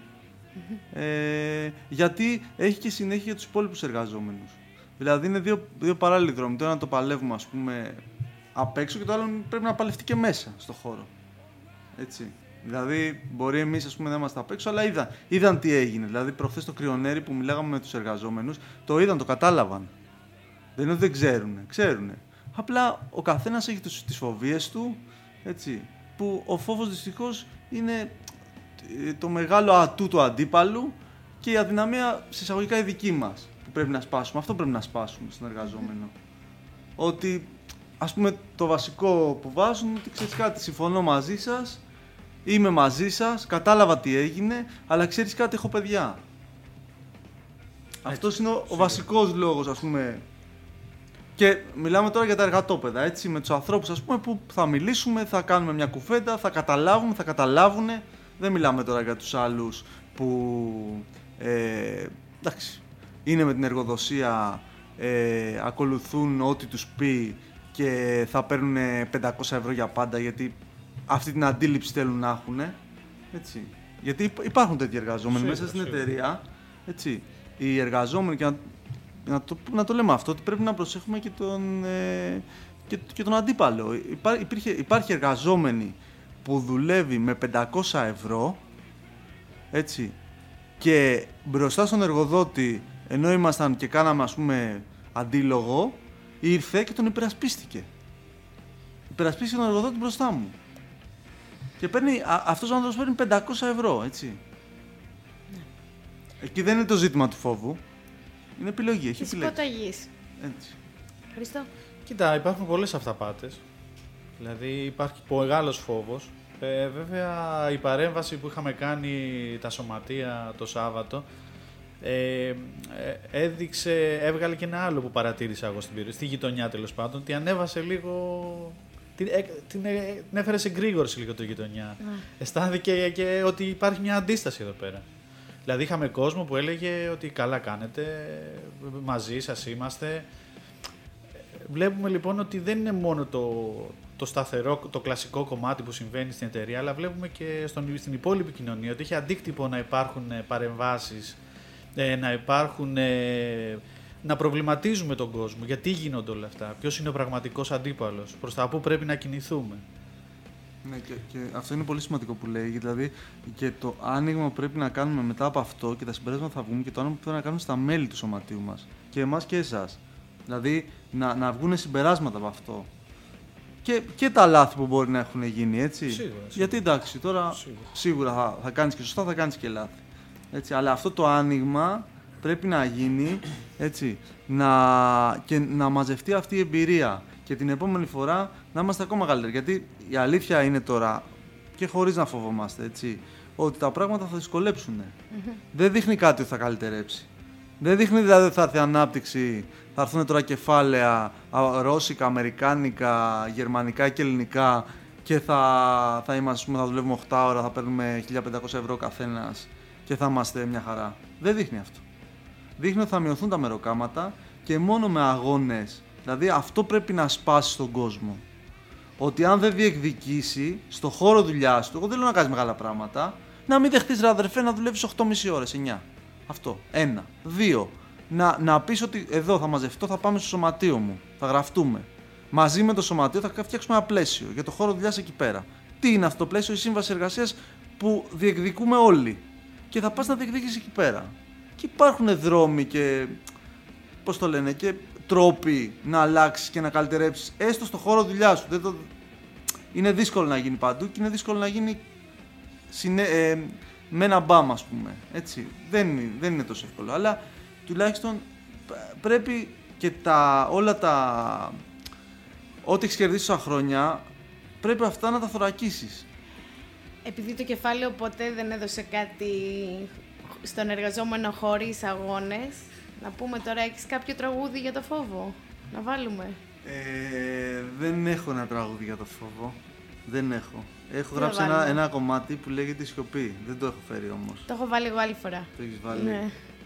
ε, γιατί έχει και συνέχεια για τους υπόλοιπους εργαζόμενους. Δηλαδή είναι δύο, δύο παράλληλοι δρόμοι, το ένα το παλεύουμε, ας πούμε, απ' έξω και το άλλο πρέπει να παλευτεί και μέσα στο χώρο, έτσι. Δηλαδή, μπορεί εμείς, ας πούμε, να είμαστε απ' έξω, αλλά είδαν, είδαν τι έγινε. Δηλαδή, προχθές το κρυονέρι που μιλάγαμε με τους εργαζόμενους, το είδαν, το κατάλαβαν. Δεν είναι ότι δεν ξέρουν, ξέρουν. Απλά ο καθένας έχει τους, τις φοβίες του, έτσι. Που ο φόβος δυστυχώς είναι το μεγάλο ατού του αντίπαλου και η αδυναμία συσσαγωγικά η δική μας που πρέπει να σπάσουμε. Αυτό πρέπει να σπάσουμε στον εργαζόμενο. Ότι, ας πούμε, το βασικό που βάζουν, ότι ξέρεις κάτι, συμφωνώ μαζί σας. Είμαι μαζί σας, κατάλαβα τι έγινε, αλλά ξέρεις κάτι, έχω παιδιά. Έτσι, αυτός είναι ο, ο βασικός λόγος, ας πούμε. Και μιλάμε τώρα για τα εργατόπαιδα, έτσι, με τους ανθρώπους, ας πούμε, που θα μιλήσουμε, θα κάνουμε μια κουβέντα, θα καταλάβουμε, θα καταλάβουν. Δεν μιλάμε τώρα για τους άλλους που, ε, εντάξει, είναι με την εργοδοσία, ε, ακολουθούν ό,τι τους πει και θα παίρνουν πεντακόσια ευρώ για πάντα, γιατί αυτή την αντίληψη θέλουν να έχουν, έτσι. Γιατί υπάρχουν τέτοιοι εργαζόμενοι σίγουρα, μέσα στην σίγουρα. εταιρεία, έτσι. Οι εργαζόμενοι, και να, να, το, να το λέμε αυτό, ότι πρέπει να προσέχουμε και τον, ε, και, και τον αντίπαλο. Υπά, υπήρχε, υπάρχει εργαζόμενοι που δουλεύει με πεντακόσια ευρώ, έτσι, και μπροστά στον εργοδότη, ενώ ήμασταν και κάναμε, ας πούμε, αντίλογο, ήρθε και τον υπερασπίστηκε. Υπερασπίστηκε τον εργοδότη μπροστά μου. Και παίρνει, α, αυτός ο άνθρωπος παίρνει πεντακόσια ευρώ, έτσι. Ναι. Εκεί δεν είναι το ζήτημα του φόβου. Είναι επιλογή, έχει της επιλέξει. υποταγής. Έτσι. Χριστό. Κοίτα, υπάρχουν πολλές αυταπάτες. Δηλαδή υπάρχει μεγάλος φόβος Ε, βέβαια η παρέμβαση που είχαμε κάνει τα σωματεία το Σάββατο ε, έδειξε, έβγαλε και ένα άλλο που παρατήρησα εγώ στην περιοχή, στη γειτονιά τέλος πάντων, ότι ανέβασε λίγο, την, την, την έφερε σε γρήγορση λίγο το γειτονιά. Mm. Αισθάνθηκε και ότι υπάρχει μια αντίσταση εδώ πέρα. Δηλαδή είχαμε κόσμο που έλεγε ότι καλά κάνετε, μαζί σας είμαστε. Βλέπουμε λοιπόν ότι δεν είναι μόνο το, το σταθερό, το κλασικό κομμάτι που συμβαίνει στην εταιρεία, αλλά βλέπουμε και στον, στην υπόλοιπη κοινωνία ότι έχει αντίκτυπο να υπάρχουν παρεμβάσεις, να υπάρχουν, να προβληματίζουμε τον κόσμο. Γιατί γίνονται όλα αυτά, ποιος είναι ο πραγματικός αντίπαλος, προς τα πού πρέπει να κινηθούμε. Ναι, και, και αυτό είναι πολύ σημαντικό που λέει, δηλαδή και το άνοιγμα που πρέπει να κάνουμε μετά από αυτό και τα συμπεράσματα θα βγουν και το άνοιγμα που πρέπει να κάνουμε στα μέλη του σωματείου μας και εμάς και εσάς. Δηλαδή να, να βγουν συμπεράσματα από αυτό. Και, και τα λάθη που μπορεί να έχουν γίνει, έτσι. Σίγουρα, σίγουρα. Γιατί εντάξει, τώρα σίγουρα, σίγουρα θα, θα κάνεις και σωστά, θα κάνεις και λάθη. Έτσι, αλλά αυτό το άνοιγμα πρέπει να γίνει, έτσι, να, και να μαζευτεί αυτή η εμπειρία. Και την επόμενη φορά να είμαστε ακόμα καλύτεροι. Γιατί η αλήθεια είναι τώρα, και χωρίς να φοβόμαστε, έτσι, ότι τα πράγματα θα δυσκολέψουν. Mm-hmm. Δεν δείχνει κάτι ότι θα καλυτερέψει. Δεν δείχνει δηλαδή ότι θα έρθει ανάπτυξη, θα έρθουν τώρα κεφάλαια ρώσικα, αμερικάνικα, γερμανικά και ελληνικά και θα, θα, είμαστε, θα δουλεύουμε οκτώ ώρα, θα παίρνουμε χίλια πεντακόσια ευρώ καθένας και θα είμαστε μια χαρά. Δεν δείχνει αυτό. Δείχνει ότι θα μειωθούν τα μεροκάματα και μόνο με αγώνες. Δηλαδή αυτό πρέπει να σπάσει στον κόσμο. Ότι αν δεν διεκδικήσει στο χώρο δουλειάς του, εγώ δεν λέω να κάνεις μεγάλα πράγματα, να μην δεχτείς ρε αδερφέ να δουλεύεις οκτώ και μισή ώρες, εννιά. Αυτό. Ένα. Δύο. Να, να πεις ότι εδώ θα μαζευτώ, θα πάμε στο σωματείο μου. Θα γραφτούμε. Μαζί με το σωματείο θα φτιάξουμε ένα πλαίσιο για το χώρο δουλειάς εκεί πέρα. Τι είναι αυτό το πλαίσιο, η σύμβαση εργασίας που διεκδικούμε όλοι. Και θα πας να διεκδικήσεις εκεί πέρα. Και υπάρχουν δρόμοι και. Πώς το λένε, και τρόποι να αλλάξεις και να καλυτερέψεις έστω στο χώρο δουλειάς σου. Δεν το... Είναι δύσκολο να γίνει παντού και είναι δύσκολο να γίνει συνε... ε, με ένα μπαμ, ας πούμε. Έτσι. Δεν, δεν είναι τόσο εύκολο. Αλλά τουλάχιστον πρέπει και τα, όλα τα. Ό,τι έχεις κερδίσει τόσα χρόνια, πρέπει αυτά να τα θωρακίσεις. Επειδή το κεφάλαιο ποτέ δεν έδωσε κάτι στον εργαζόμενο χωρίς αγώνες, να πούμε τώρα, έχεις κάποιο τραγούδι για το φόβο, να βάλουμε? Ε, δεν έχω ένα τραγούδι για το φόβο. Δεν έχω. Έχω γράψει ένα, ένα κομμάτι που λέγεται Σιωπή. Δεν το έχω φέρει όμως. Το έχω βάλει εγώ άλλη φορά. Το έχεις βάλει. Ναι.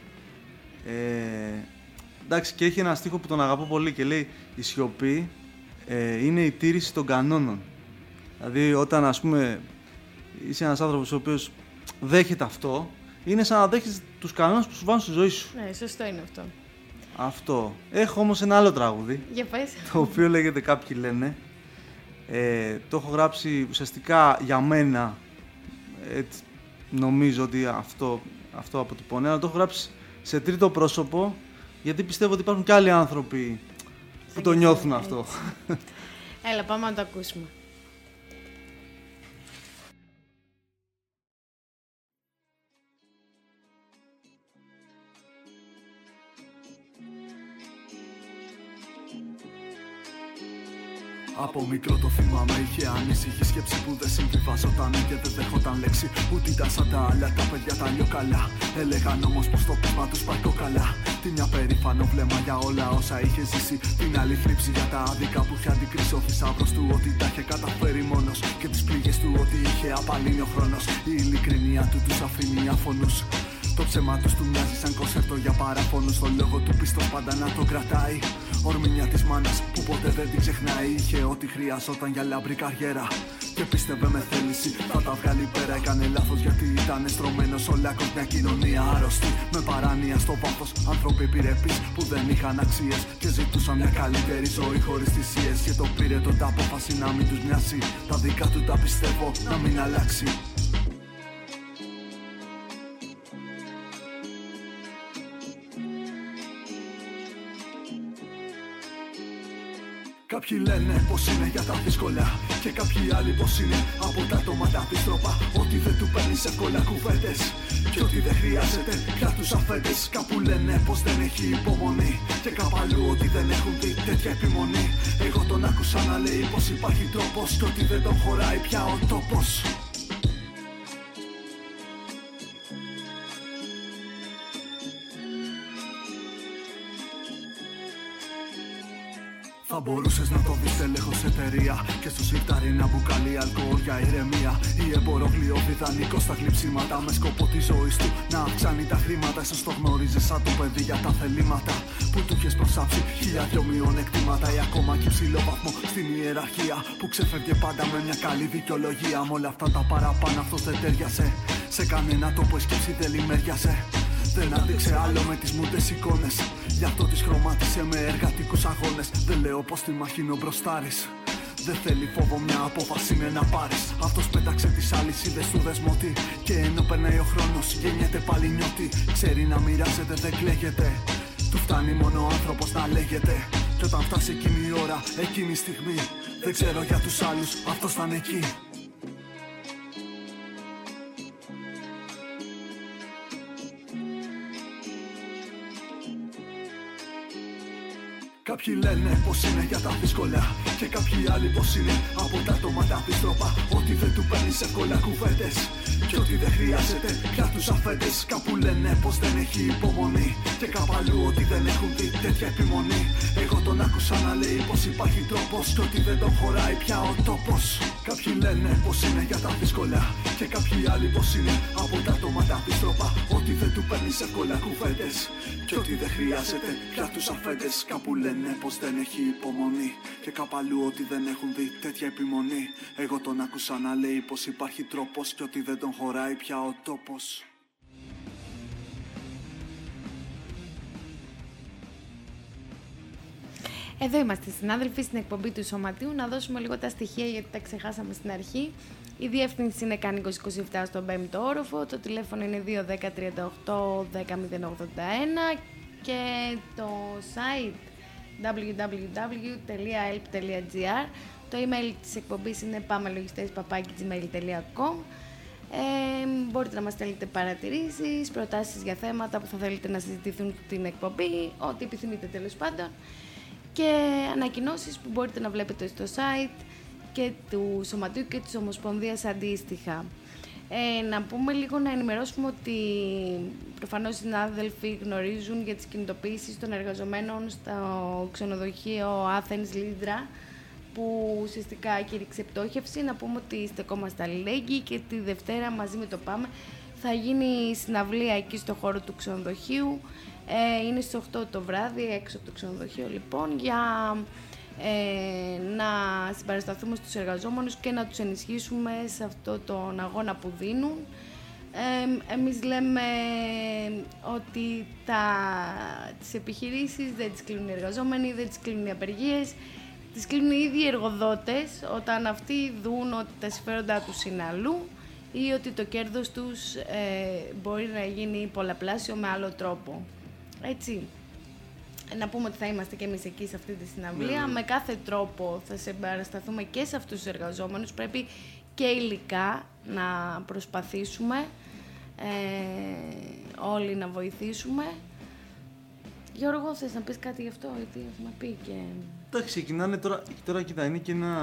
Ε, εντάξει, και έχει ένα στίχο που τον αγαπώ πολύ και λέει η σιωπή ε, είναι η τήρηση των κανόνων. Δηλαδή όταν, ας πούμε, είσαι ένας άνθρωπος ο οποίος δέχεται αυτό, είναι σαν να δέχεσαι τους κανόνες που σου βάζουν στη ζωή σου. Ναι, σωστό είναι αυτό. Αυτό. Έχω όμως ένα άλλο τραγούδι. Για πες. Το οποίο λέγεται Κάποιοι λένε. Ε, το έχω γράψει ουσιαστικά για μένα. Έτσι, νομίζω ότι αυτό, αυτό αποτυπώνει. Αλλά το έχω γράψει σε τρίτο πρόσωπο, γιατί πιστεύω ότι υπάρχουν και άλλοι άνθρωποι που το νιώθουν αυτό. Έλα, πάμε να το ακούσουμε. Από μικρό το θυμάμαι, είχε ανήσυχη σκέψη που δεν συμβιβάζονταν και δεν δέχονταν λέξη. Ούτε ήταν σαν τα άλλα τα παιδιά τα λιοκαλά. Έλεγαν όμως πως το πείσμα τους πάει κόκαλα. Τι μια περήφανο βλέμμα για όλα όσα είχε ζήσει. Την άλλη θλίψη για τα άδικα που είχε αντικρίσει ο θησαύρος του. Ότι τα είχε καταφέρει μόνος και τις πληγές του ότι είχε απαλύνει ο χρόνος. Η ειλικρινία του τους αφήνει αφωνούς. Το ψέμα τους του μοιάζει σαν κονσέρτο για παραφόνο. Στο λόγο του πιστός πάντα να το κρατάει. Ορμηνιά της μάνας που ποτέ δεν την ξεχνάει. Είχε ό,τι χρειαζόταν για λαμπρή καριέρα. Και πίστευε με θέληση θα τα βγάλει πέρα. Έκανε λάθος γιατί ήταν στρωμένος ο λάκκος. Μια κοινωνία άρρωστη με παράνοια στο βάθος. Άνθρωποι επιρρεπείς που δεν είχαν αξίες και ζητούσαν μια καλύτερη ζωή χωρίς θυσίες. Και το πήρε τότε απόφαση να μην τους μοιάσει. Τα δικά του τα πιστεύω να μην αλλάξει. Κάποιοι λένε πως είναι για τα δύσκολα και κάποιοι άλλοι πως είναι από τα τόματα της τρόπα. Ότι δεν του παίρνεις εύκολα κουβέντες και ότι δεν χρειάζεται πια τους αφέντες. Κάπου λένε πως δεν έχει υπομονή και κάπου αλλού ότι δεν έχουν δει τέτοια επιμονή. Εγώ τον άκουσα να λέει πως υπάρχει τρόπος κι ότι δεν τον χωράει πια ο τόπος. Θα μπορούσες να το δεις τέλεχος εταιρεία και στο σιρτάρι να μπουκάλι αλκοόλ για ηρεμία. Ή εμπορογλίο διδανικό στα γλυψίματα με σκοπό τη ζωή του να αυξάνει τα χρήματα. Ίσως το γνώριζες σαν το παιδί για τα θελήματα που του είχες προσάψει χιλιάδιο μειονεκτήματα. Ή ακόμα και υψηλό βαθμό στην ιεραρχία που ξεφεύγε πάντα με μια καλή δικαιολογία. Με όλα αυτά τα παραπάνω αυτός δεν τέριασε σε κανένα τόπο, η σκέψη δεν λιμέριασε. Δεν άντεξε άλλο με τις μούτες εικόνες, γι' αυτό τις χρωμάτισε με εργατικούς αγώνες. Δεν λέω πως τη μάχη είναι ο μπροστάρης, δεν θέλει φόβο, μια απόφαση είναι να πάρεις. Αυτός πέταξε τις αλυσίδες του δεσμότη και ενώ περνάει ο χρόνος γεννιέται πάλι νιώτη. Ξέρει να μοιράζεται, δεν κλαίγεται, του φτάνει μόνο ο άνθρωπος να λέγεται. Κι όταν φτάσει εκείνη η ώρα, εκείνη η στιγμή, δεν ξέρω για τους άλλους, αυτός θα είναι εκεί. Κάποιοι λένε πως είναι για τα δύσκολα και κάποιοι άλλοι πως είναι από τα άτομα τα αντίστροπα. Ότι δεν του παίρνεις εύκολα κουβέντες και ότι δεν χρειάζεται πια τους αφέντες. Κάπου λένε πως δεν έχει υπομονή και κάπου αλλού ότι δεν έχουν δει τέτοια επιμονή. Εγώ τον άκουσα να λέει πως υπάρχει τρόπος και ότι δεν τον χωράει πια ο τόπος. Κάποιοι λένε πως είναι για τα δύσκολα και κάποιοι άλλοι πως είναι από τα άτομα τα αντίστροπα. Ότι δεν του παίρνεις εύκολα κουβέντες και ότι δεν χρειάζεται πια τους αφέντες. Κάπου λένε πως δεν έχει υπομονή και κάπου αλλού ότι δεν έχουν δει τέτοια επιμονή. Εγώ τον άκουσα να λέει πως υπάρχει τρόπος και ότι δεν τον χωράει πια ο τόπος. Εδώ είμαστε συνάδελφοι στην εκπομπή του Σωματείου. Να δώσουμε λίγο τα στοιχεία γιατί τα ξεχάσαμε στην αρχή. Η διεύθυνση είναι Κάνικος είκοσι επτά στον πέμπτο όροφο. Το τηλέφωνο είναι δύο δέκα τριάντα οκτώ δέκα μηδέν ογδόντα ένα και το site double-u double-u double-u τελεία elp τελεία gr. Το email της εκπομπής είναι πάμελογιστές παπάκι gmail τελεία com. Ε, μπορείτε να μας στέλνετε παρατηρήσεις, προτάσεις για θέματα που θα θέλετε να συζητηθούν στην εκπομπή, ό,τι επιθυμείτε τέλος πάντων, και ανακοινώσεις που μπορείτε να βλέπετε στο site και του Σωματείου και της Ομοσπονδίας αντίστοιχα. Ε, να πούμε λίγο, να ενημερώσουμε ότι προφανώς οι συνάδελφοι γνωρίζουν για τις κινητοποιήσεις των εργαζομένων στο ξενοδοχείο Athens Lydra που ουσιαστικά κήρυξε πτώχευση. Να πούμε ότι στεκόμαστε αλληλέγγυοι και τη Δευτέρα μαζί με το ΠΑΜΕ θα γίνει συναυλία εκεί στο χώρο του ξενοδοχείου. Ε, είναι στις οκτώ το βράδυ έξω από το ξενοδοχείο λοιπόν, για ε, να συμπαρασταθούμε στους εργαζόμενους και να τους ενισχύσουμε σε αυτό τον αγώνα που δίνουν. Ε, εμείς λέμε ότι τα, τις επιχειρήσεις δεν τις κλείνουν οι εργαζόμενοι, δεν τις κλείνουν οι απεργίες, τις κλείνουν οι ίδιοι οι εργοδότες όταν αυτοί δουν ότι τα συμφέροντά τους είναι αλλού ή ότι το κέρδος τους ε, μπορεί να γίνει πολλαπλάσιο με άλλο τρόπο. Έτσι, να πούμε ότι θα είμαστε και εμείς εκεί σε αυτή τη συναυλία. Mm. Με κάθε τρόπο θα συμπαρασταθούμε και σε αυτούς τους εργαζόμενους. Πρέπει και υλικά να προσπαθήσουμε ε, όλοι να βοηθήσουμε. Γιώργο, θες να πεις κάτι γι' αυτό, γιατί έχουμε πει και... Εντάξει, ξεκινάνε τώρα, τώρα κοίτα, είναι και ένα...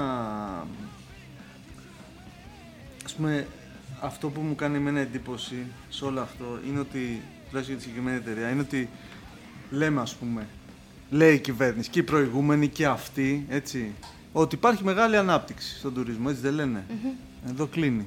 Ας πούμε, αυτό που μου κάνει εμένα εντύπωση σε όλο αυτό είναι ότι, τουλάχιστον για τη συγκεκριμένη εταιρεία, είναι ότι λέμε, ας πούμε, λέει η κυβέρνηση και οι προηγούμενοι και αυτοί, έτσι, ότι υπάρχει μεγάλη ανάπτυξη στον τουρισμό, έτσι δεν λένε. Mm-hmm. Εδώ κλείνει.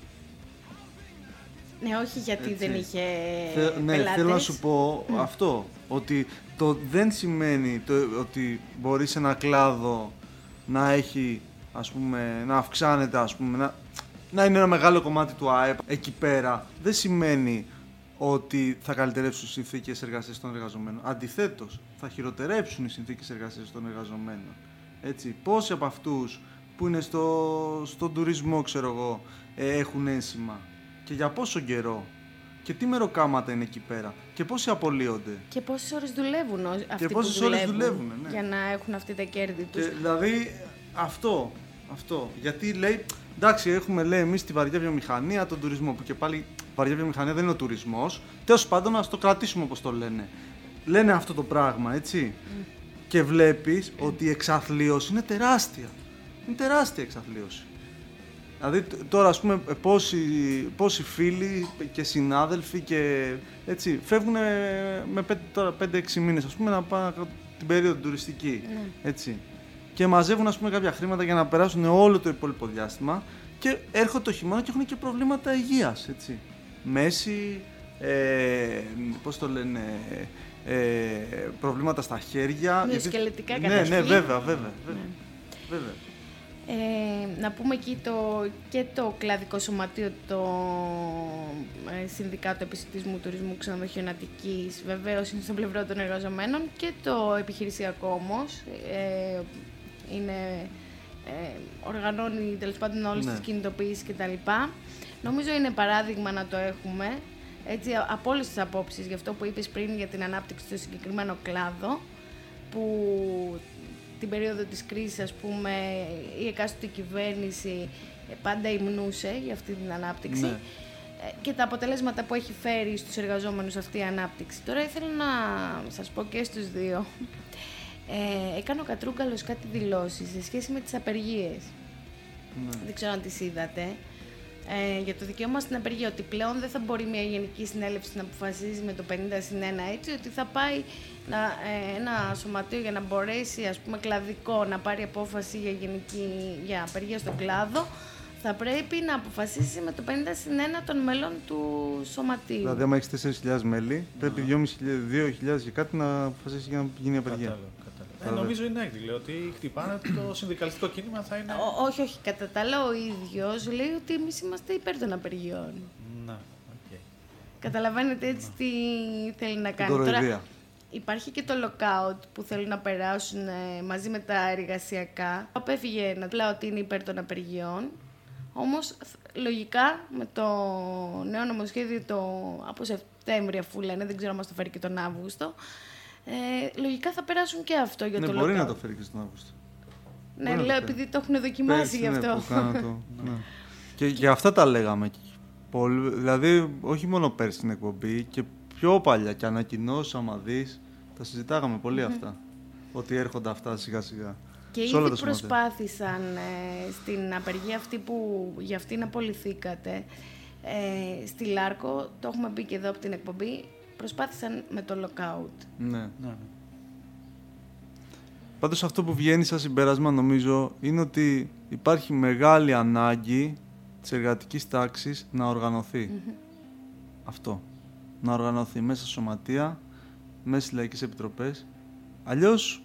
Ναι, όχι γιατί έτσι δεν είχε Θε, ναι, πελάτες. Θέλω να σου πω mm. αυτό, ότι το δεν σημαίνει το, ότι μπορεί σε ένα κλάδο να έχει, ας πούμε, να αυξάνεται, ας πούμε, να, να είναι ένα μεγάλο κομμάτι του ΑΕΠ εκεί πέρα. Δεν σημαίνει ότι θα καλυτερεύσουν οι συνθήκες εργασίας των εργαζομένων. Αντιθέτως, θα χειροτερέψουν οι συνθήκες εργασίας των εργαζομένων. Έτσι, πόσοι από αυτούς που είναι στο, στον τουρισμό, ξέρω εγώ, έχουν ένσημα και για πόσο καιρό και τι μεροκάματα είναι εκεί πέρα και πόσοι απολύονται. Και πόσες ώρες δουλεύουν αυτοί και πόσες που δουλεύουν, ώρες δουλεύουν ναι. για να έχουν αυτή τα κέρδη τους. Και, δηλαδή, αυτό, αυτό. Γιατί λέει, εντάξει, έχουμε λέει εμείς τη βαριά βιομηχανία, τον τουρισμό, που και πάλι βαριά βιομηχανία δεν είναι ο τουρισμός. Τέλος πάντων, ας το κρατήσουμε όπως το λένε. Λένε αυτό το πράγμα, έτσι. Mm. Και βλέπεις ότι η εξαθλίωση είναι τεράστια. Είναι τεράστια εξαθλίωση. Δηλαδή τώρα ας πούμε πόσοι, πόσοι φίλοι και συνάδελφοι και έτσι φεύγουν με πέντε έξι μήνες ας πούμε να πάνε την περίοδο τουριστική, mm. έτσι. Και μαζεύουν ας πούμε κάποια χρήματα για να περάσουν όλο το υπόλοιπο διάστημα και έρχονται το χειμώνα και έχουν και προβλήματα υγείας, έτσι. Μέση, ε, πώς το λένε, ε, προβλήματα στα χέρια. Μυοσκελετικά γιατί... καταστροφή. Ναι, ναι, βέβαια, βέβαια. βέβαια. Ναι. βέβαια. Ε, να πούμε εκεί το, και το κλαδικό σωματείο, το ε, Συνδικάτο Επισιτισμού Τουρισμού Ξενοδοχείων Αττικής, βεβαίως είναι στο πλευρό των εργαζομένων, και το επιχειρησιακό όμως, ε, είναι, ε, οργανώνει τέλος πάντων όλες ναι. τις κινητοποιήσεις κτλ. Νομίζω είναι παράδειγμα να το έχουμε, έτσι, από όλες τις απόψεις, για αυτό που είπες πριν για την ανάπτυξη του συγκεκριμένου κλάδο, που την περίοδο της κρίσης, ας πούμε, η εκάστοτε κυβέρνηση πάντα υμνούσε για αυτή την ανάπτυξη, ναι. και τα αποτελέσματα που έχει φέρει στους εργαζόμενους αυτή η ανάπτυξη. Τώρα ήθελα να σας πω και στους δύο. Ε, έκανε ο Κατρούγκαλος κάτι δηλώσεις σε σχέση με τις απεργίες. Ναι. Δεν ξέρω αν τις είδατε. Ε, για το δικαίωμα στην απεργία, ότι πλέον δεν θα μπορεί μια γενική συνέλευση να αποφασίζει με το πενήντα συν ένα, έτσι, ότι θα πάει να, ε, ένα σωματείο για να μπορέσει, ας πούμε, κλαδικό να πάρει απόφαση για, γενική, για απεργία στον κλάδο, θα πρέπει να αποφασίσει με το πενήντα συν ένα των μέλων του σωματείου. Δηλαδή, άμα έχεις τέσσερις χιλιάδες μέλη, πρέπει δύο χιλιάδες και κάτι να αποφασίσει για να γίνει απεργία. Ε, νομίζω είναι έκδηλο ότι χτυπάνε το συνδικαλιστικό κίνημα θα είναι... Ό, όχι, όχι. Κατά τα άλλα ο ίδιος λέει ότι εμείς είμαστε υπέρ των απεργιών. Να, οκ. Okay. Καταλαβαίνετε έτσι τι θέλει να κάνει. Τώρα υπάρχει και το lockout που θέλουν να περάσουν ε, μαζί με τα εργασιακά. Απέφυγε να λέει ότι είναι υπέρ των απεργιών. Όμως λογικά με το νέο νομοσχέδιο το, από Σεπτέμβρη, αφού λένε, δεν ξέρω αν μας το φέρει και τον Αύγουστο, Ε, λογικά θα περάσουν και αυτό για ναι, το μπορεί lockout. να το φέρει και στον Αύγουστο. Ναι, μπορεί λέω επειδή το έχουν δοκιμάσει Πέρσι, γι' αυτό. Ναι, το, ναι. Και για αυτά τα λέγαμε. Πολύ, δηλαδή, όχι μόνο πέρσι στην εκπομπή, και πιο παλιά. Και ανακοινώσεις, άμα δεις, τα συζητάγαμε πολύ mm-hmm. αυτά. Ότι έρχονται αυτά σιγά σιγά. Και ήδη προσπάθησαν ε, στην απεργία αυτή που για αυτήν απολυθήκατε. Ε, στη Λάρκο, το έχουμε πει και εδώ από την εκπομπή, προσπάθησαν με το lockout. Ναι. ναι, ναι. Πάντως αυτό που βγαίνει σαν συμπέρασμα νομίζω είναι ότι υπάρχει μεγάλη ανάγκη της εργατικής τάξης να οργανωθεί. Mm-hmm. Αυτό. Να οργανωθεί μέσα στα σωματεία, μέσα στις λαϊκές επιτροπές. Αλλιώς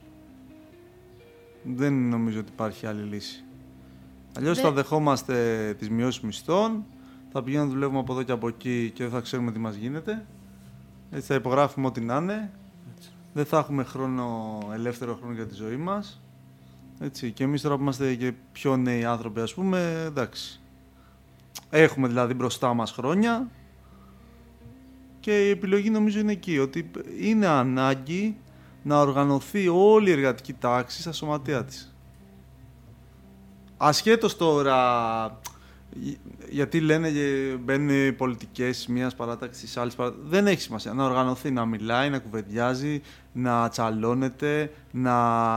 δεν νομίζω ότι υπάρχει άλλη λύση. Αλλιώς δεν... θα δεχόμαστε τις μειώσεις μισθών, θα πηγαίνουμε να δουλεύουμε από εδώ και από εκεί και δεν θα ξέρουμε τι μας γίνεται. Έτσι θα υπογράφουμε ό,τι να είναι. Έτσι. Δεν θα έχουμε χρόνο, ελεύθερο χρόνο για τη ζωή μας. Έτσι. Και εμείς τώρα που είμαστε και πιο νέοι άνθρωποι, ας πούμε, εντάξει. Έχουμε δηλαδή μπροστά μας χρόνια και η επιλογή νομίζω είναι εκεί, ότι είναι ανάγκη να οργανωθεί όλη η εργατική τάξη στα σωματεία της. Ασχέτως τώρα... Γιατί λένε μπαίνουν οι πολιτικές μιας παράταξης, άλλης παράταξης. Δεν έχει σημασία. Να οργανωθεί, να μιλάει, να κουβεντιάζει, να τσαλώνεται, να,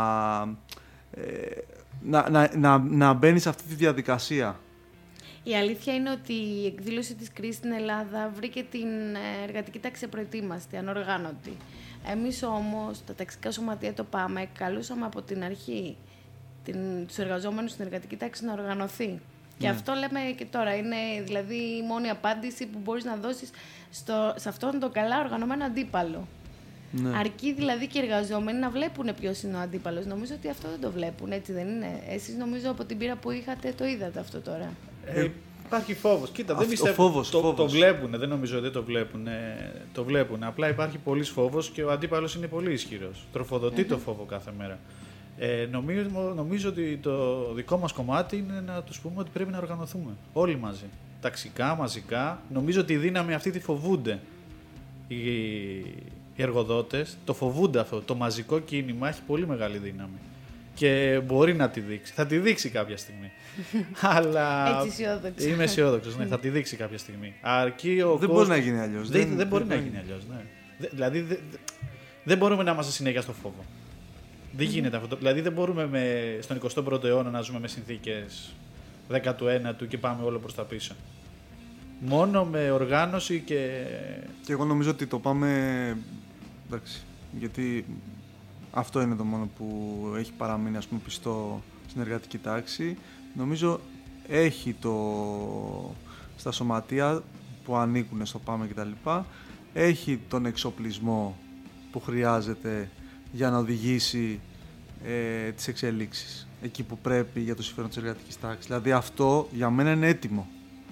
ε, να, να, να, να μπαίνει σε αυτή τη διαδικασία. Η αλήθεια είναι ότι η εκδήλωση της κρίσης στην Ελλάδα βρήκε την εργατική τάξη προετοίμαστη, ανοργάνωτη. Εμείς όμως, τα ταξικά σωματεία το ΠΑΜΕ, καλούσαμε από την αρχή την, τους εργαζόμενους στην εργατική τάξη να οργανωθεί. Και ναι. αυτό λέμε και τώρα. Είναι δηλαδή η μόνη απάντηση που μπορείς να δώσεις στο, σε αυτόν τον καλά οργανωμένο αντίπαλο. Ναι. Αρκεί δηλαδή και οι εργαζόμενοι να βλέπουν ποιος είναι ο αντίπαλος. Νομίζω ότι αυτό δεν το βλέπουν, έτσι δεν είναι? Εσείς νομίζω από την πείρα που είχατε το είδατε αυτό τώρα. Ε, υπάρχει φόβος. Κοίτα, δεν πιστεύω. Φόβος, το, φόβος. το βλέπουν, δεν νομίζω ότι δεν το βλέπουν. Το βλέπουν. Απλά υπάρχει πολύς φόβος και ο αντίπαλος είναι πολύ ισχυρός. Τροφοδοτεί mm-hmm. το φόβο κάθε μέρα. Ε, νομίζω, νομίζω ότι το δικό μας κομμάτι είναι να τους πούμε ότι πρέπει να οργανωθούμε όλοι μαζί, ταξικά, μαζικά. Νομίζω ότι η δύναμη αυτή τη φοβούνται οι, οι εργοδότες, το φοβούνται αυτό, το μαζικό κίνημα έχει πολύ μεγάλη δύναμη και μπορεί να τη δείξει, θα τη δείξει κάποια στιγμή. Αλλά έτσι αισιόδοξος. Είμαι αισιόδοξος, ναι, θα τη δείξει κάποια στιγμή. Αρκεί ο δεν κόσμος... μπορεί να γίνει αλλιώς. Δεν, δεν, δεν μπορεί δεν να γίνει αλλιώς, ναι. Δηλαδή δεν, δεν μπορούμε να είμαστε συνέχεια στο φόβο. Δεν γίνεται αυτό. Δηλαδή δεν μπορούμε με, στον εικοστό πρώτο αιώνα να ζούμε με συνθήκες δέκατου ένατου και πάμε όλο προς τα πίσω. Μόνο με οργάνωση και... Και εγώ νομίζω ότι το πάμε... Εντάξει, γιατί αυτό είναι το μόνο που έχει παραμείνει, ας πούμε, πιστό στην εργατική τάξη. Νομίζω έχει το... στα σωματεία που ανήκουν στο ΠΑΜΕ κτλ. Έχει τον εξοπλισμό που χρειάζεται για να οδηγήσει ε, τις εξελίξεις εκεί που πρέπει για το συμφέρον της εργατικής τάξης. Δηλαδή αυτό για μένα είναι έτοιμο.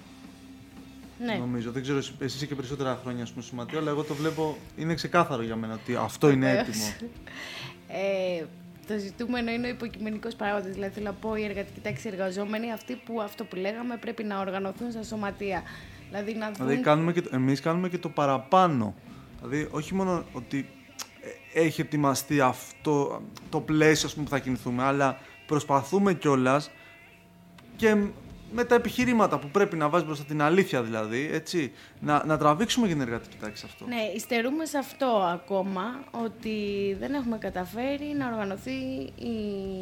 Ναι. Νομίζω. Δεν ξέρω, εσύ είσαι και περισσότερα χρόνια στο σωματείο, αλλά εγώ το βλέπω, είναι ξεκάθαρο για μένα ότι αυτό είναι έτοιμο. ε, το ζητούμενο είναι ο υποκειμενικός παράγοντας. Δηλαδή θέλω να πω, οι εργατικοί τάξη εργαζόμενοι, αυτοί που αυτό που λέγαμε πρέπει να οργανωθούν στα σωματεία. Δηλαδή, να δουν... δηλαδή κάνουμε και, εμείς κάνουμε και το παραπάνω. Δηλαδή όχι μόνο ότι έχει ετοιμαστεί αυτό το πλαίσιο, ας πούμε, που θα κινηθούμε, αλλά προσπαθούμε κιόλας και με τα επιχειρήματα που πρέπει να βάζει μπροστά, την αλήθεια δηλαδή, έτσι, να, να τραβήξουμε για την εργατική τάξη αυτό. Ναι, υστερούμε σε αυτό ακόμα, ότι δεν έχουμε καταφέρει να, οργανωθεί η...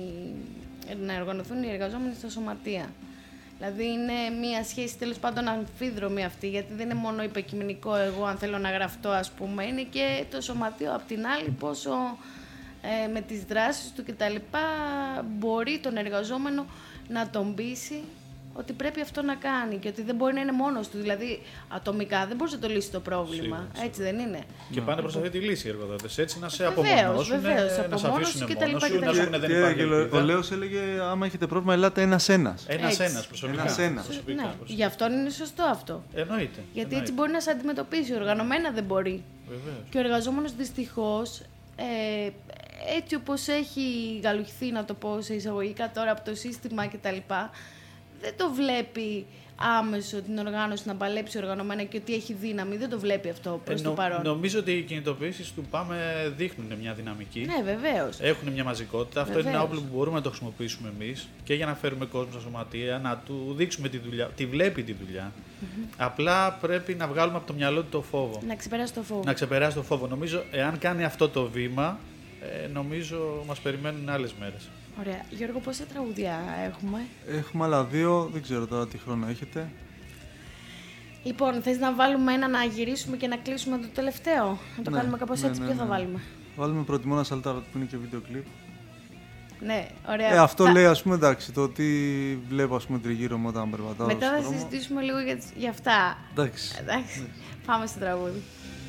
να οργανωθούν οι εργαζόμενοι στα σωματεία. Δηλαδή είναι μια σχέση τέλος πάντων αμφίδρομη αυτή, γιατί δεν είναι μόνο υποκειμενικό εγώ αν θέλω να γραφτώ, ας πούμε, είναι και το σωματείο απ' την άλλη πόσο ε, με τις δράσεις του κτλ. Μπορεί τον εργαζόμενο να τον πείσει ότι πρέπει αυτό να κάνει και ότι δεν μπορεί να είναι μόνος του. Δηλαδή, ατομικά δεν μπορεί να το λύσει το πρόβλημα. Σίγουρα, έτσι σίγουρα. Δεν είναι. Και πάνε προς αυτή τη λύση οι εργοδότες. Έτσι να σε απομονώσουν, να σε αφήσουν μόνος σου, να σου πούνε δεν υπάρχει ελπίδα. Ο Λέος έλεγε, άμα έχετε πρόβλημα, ελάτε ένας-ένας. Ένας-ένας, προσωπικά. Ένας-ένας. προσωπικά, ναι. προσωπικά. Γι' αυτό είναι σωστό αυτό. Εννοείται. Γιατί εννοείται. Έτσι μπορεί να σε αντιμετωπίσει. Οργανωμένα δεν μπορεί. Βεβαίως. Και ο εργαζόμενος δυστυχώς, ε, έτσι όπως έχει γαλουχθεί, να το πω σε εισαγωγικά τώρα από το σύστημα κτλ., δεν το βλέπει άμεσο την οργάνωση να παλέψει οργανωμένα και ότι έχει δύναμη. Δεν το βλέπει αυτό προς ε, το παρόν. Νομίζω ότι οι κινητοποιήσεις του ΠΑΜΕ δείχνουν μια δυναμική. Ναι, βεβαίως. Έχουν μια μαζικότητα. Αυτό βεβαίως. Είναι ένα όπλο που μπορούμε να το χρησιμοποιήσουμε εμείς και για να φέρουμε κόσμο στα σωματεία, να του δείξουμε τη δουλειά, τη βλέπει τη δουλειά. Mm-hmm. Απλά πρέπει να βγάλουμε από το μυαλό του το φόβο. Να ξεπεράσει το φόβο. Να ξεπεράσει το φόβο. Νομίζω, εάν κάνει αυτό το βήμα, ε, νομίζω μας περιμένουν άλλες μέρες. Ωραία. Γιώργο, πόσα τραγουδιά έχουμε? Έχουμε άλλα δύο, δεν ξέρω τώρα τι χρόνο έχετε. Λοιπόν, θες να βάλουμε ένα να γυρίσουμε και να κλείσουμε το τελευταίο? Να το ναι, κάνουμε κάπως ναι, έτσι, ναι, ποιο ναι. θα βάλουμε? Βάλουμε προτιμώ να σαλτάρω που είναι και βίντεο κλιπ. Ναι, ωραία. Ε, αυτό θα... λέει, ας πούμε, εντάξει, το ότι βλέπω, ας πούμε, τριγύρω μου όταν περπατάω. Μετά θα συζητήσουμε λίγο για, για αυτά. Εντάξει. εντάξει. Πάμε στο τραγούδι.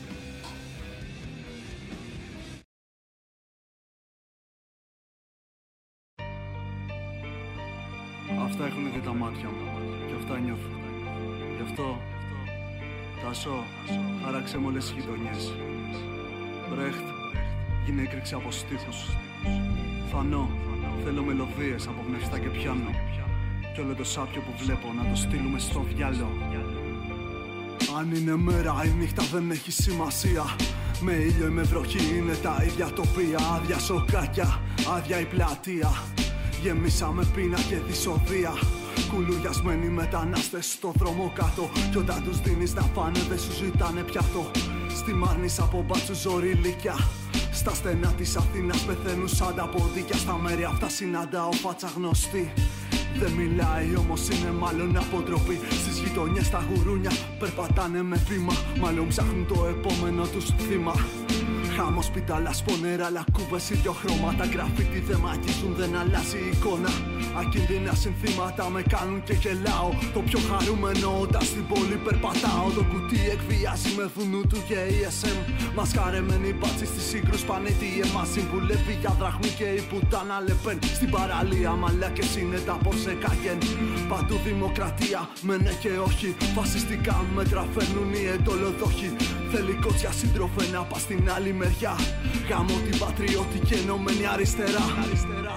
Αυτά έχουν δει τα μάτια μου και αυτά νιώθω. Γι' αυτό, Τάσο, άραξε με όλες τις γειτονιές. Μπρέχτ, γίνε έκρηξη από στίχους. Φανώ, θέλω μελωδίες από πνευστά και πιάνο. Κι όλο το σάπιο που βλέπω να το στείλουμε στο διάλο. Αν είναι μέρα ή νύχτα δεν έχει σημασία. Με ήλιο ή με βροχή είναι τα ίδια τοπία. Άδεια σοκάκια, άδεια η πλατεία. Γεμίσαμε πείνα και δυσοδεία. Κουλουριασμένοι μετανάστες στο δρόμο κάτω. Κι όταν τους δίνεις να φάνε δεν σου ζητάνε πιάτο. Στη Μάρνης από μπάτσου ζωριλίκια. Στα στενά της Αθήνας πεθαίνουν σαν τα ποδίκια. Στα μέρη αυτά συναντάω φάτσα γνωστή. Δεν μιλάει όμως είναι μάλλον αποτροπή. Στις γειτονιές τα γουρούνια περπατάνε με βήμα. Μάλλον ψάχνουν το επόμενο τους θύμα. Χάμος, σπιτάλα, σπονέρα, λακκούβες, ίδιο χρώματα. Γραφίτι δεν μαγίζουν, δεν αλλάζει η εικόνα. Ακίνδυνα συνθήματα με κάνουν και γελάω. Το πιο χαρούμενο όταν στην πόλη περπατάω. Το κουτί εκβιάζει με βουνού του και ι ες εμ. Μας χαρεμένοι μπάτσι στη σύγκρους πάνε τι εμάς. Συμβουλεύει για δραχμή και η πουτάνα Λεπέν. Στην παραλία μαλάκες είναι τα πορσεκάγεν. Παντού δημοκρατία με ναι και όχι. Φασιστικά μέτρα φέρνουν οι εντολοδόχοι. Θέλει κότσια σύντροφε να πας στην άλλη μεριά. Γάμω την πατριωτική ενωμένη αριστερά. αριστερά.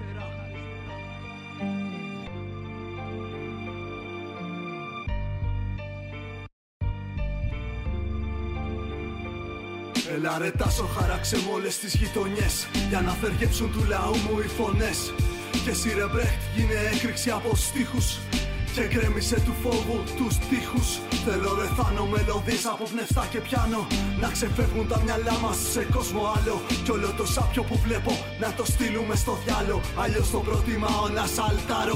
Έλα ρε Τάσο, χαράξε μ' όλες τις γειτονιές. Για να θεργέψουν του λαού μου οι φωνές. Και εσύ ρε Μπρέχτ, γίνε έκρηξη από στίχους. και γκρέμισε του φόβου τους τοίχους. Θέλω ρεθάνω μελωδίες από πνευστά και πιάνο, να ξεφεύγουν τα μυαλά μας σε κόσμο άλλο. Κι όλο το σάπιο που βλέπω να το στείλουμε στο διάλο, αλλιώς το προτιμάω να σαλτάρω.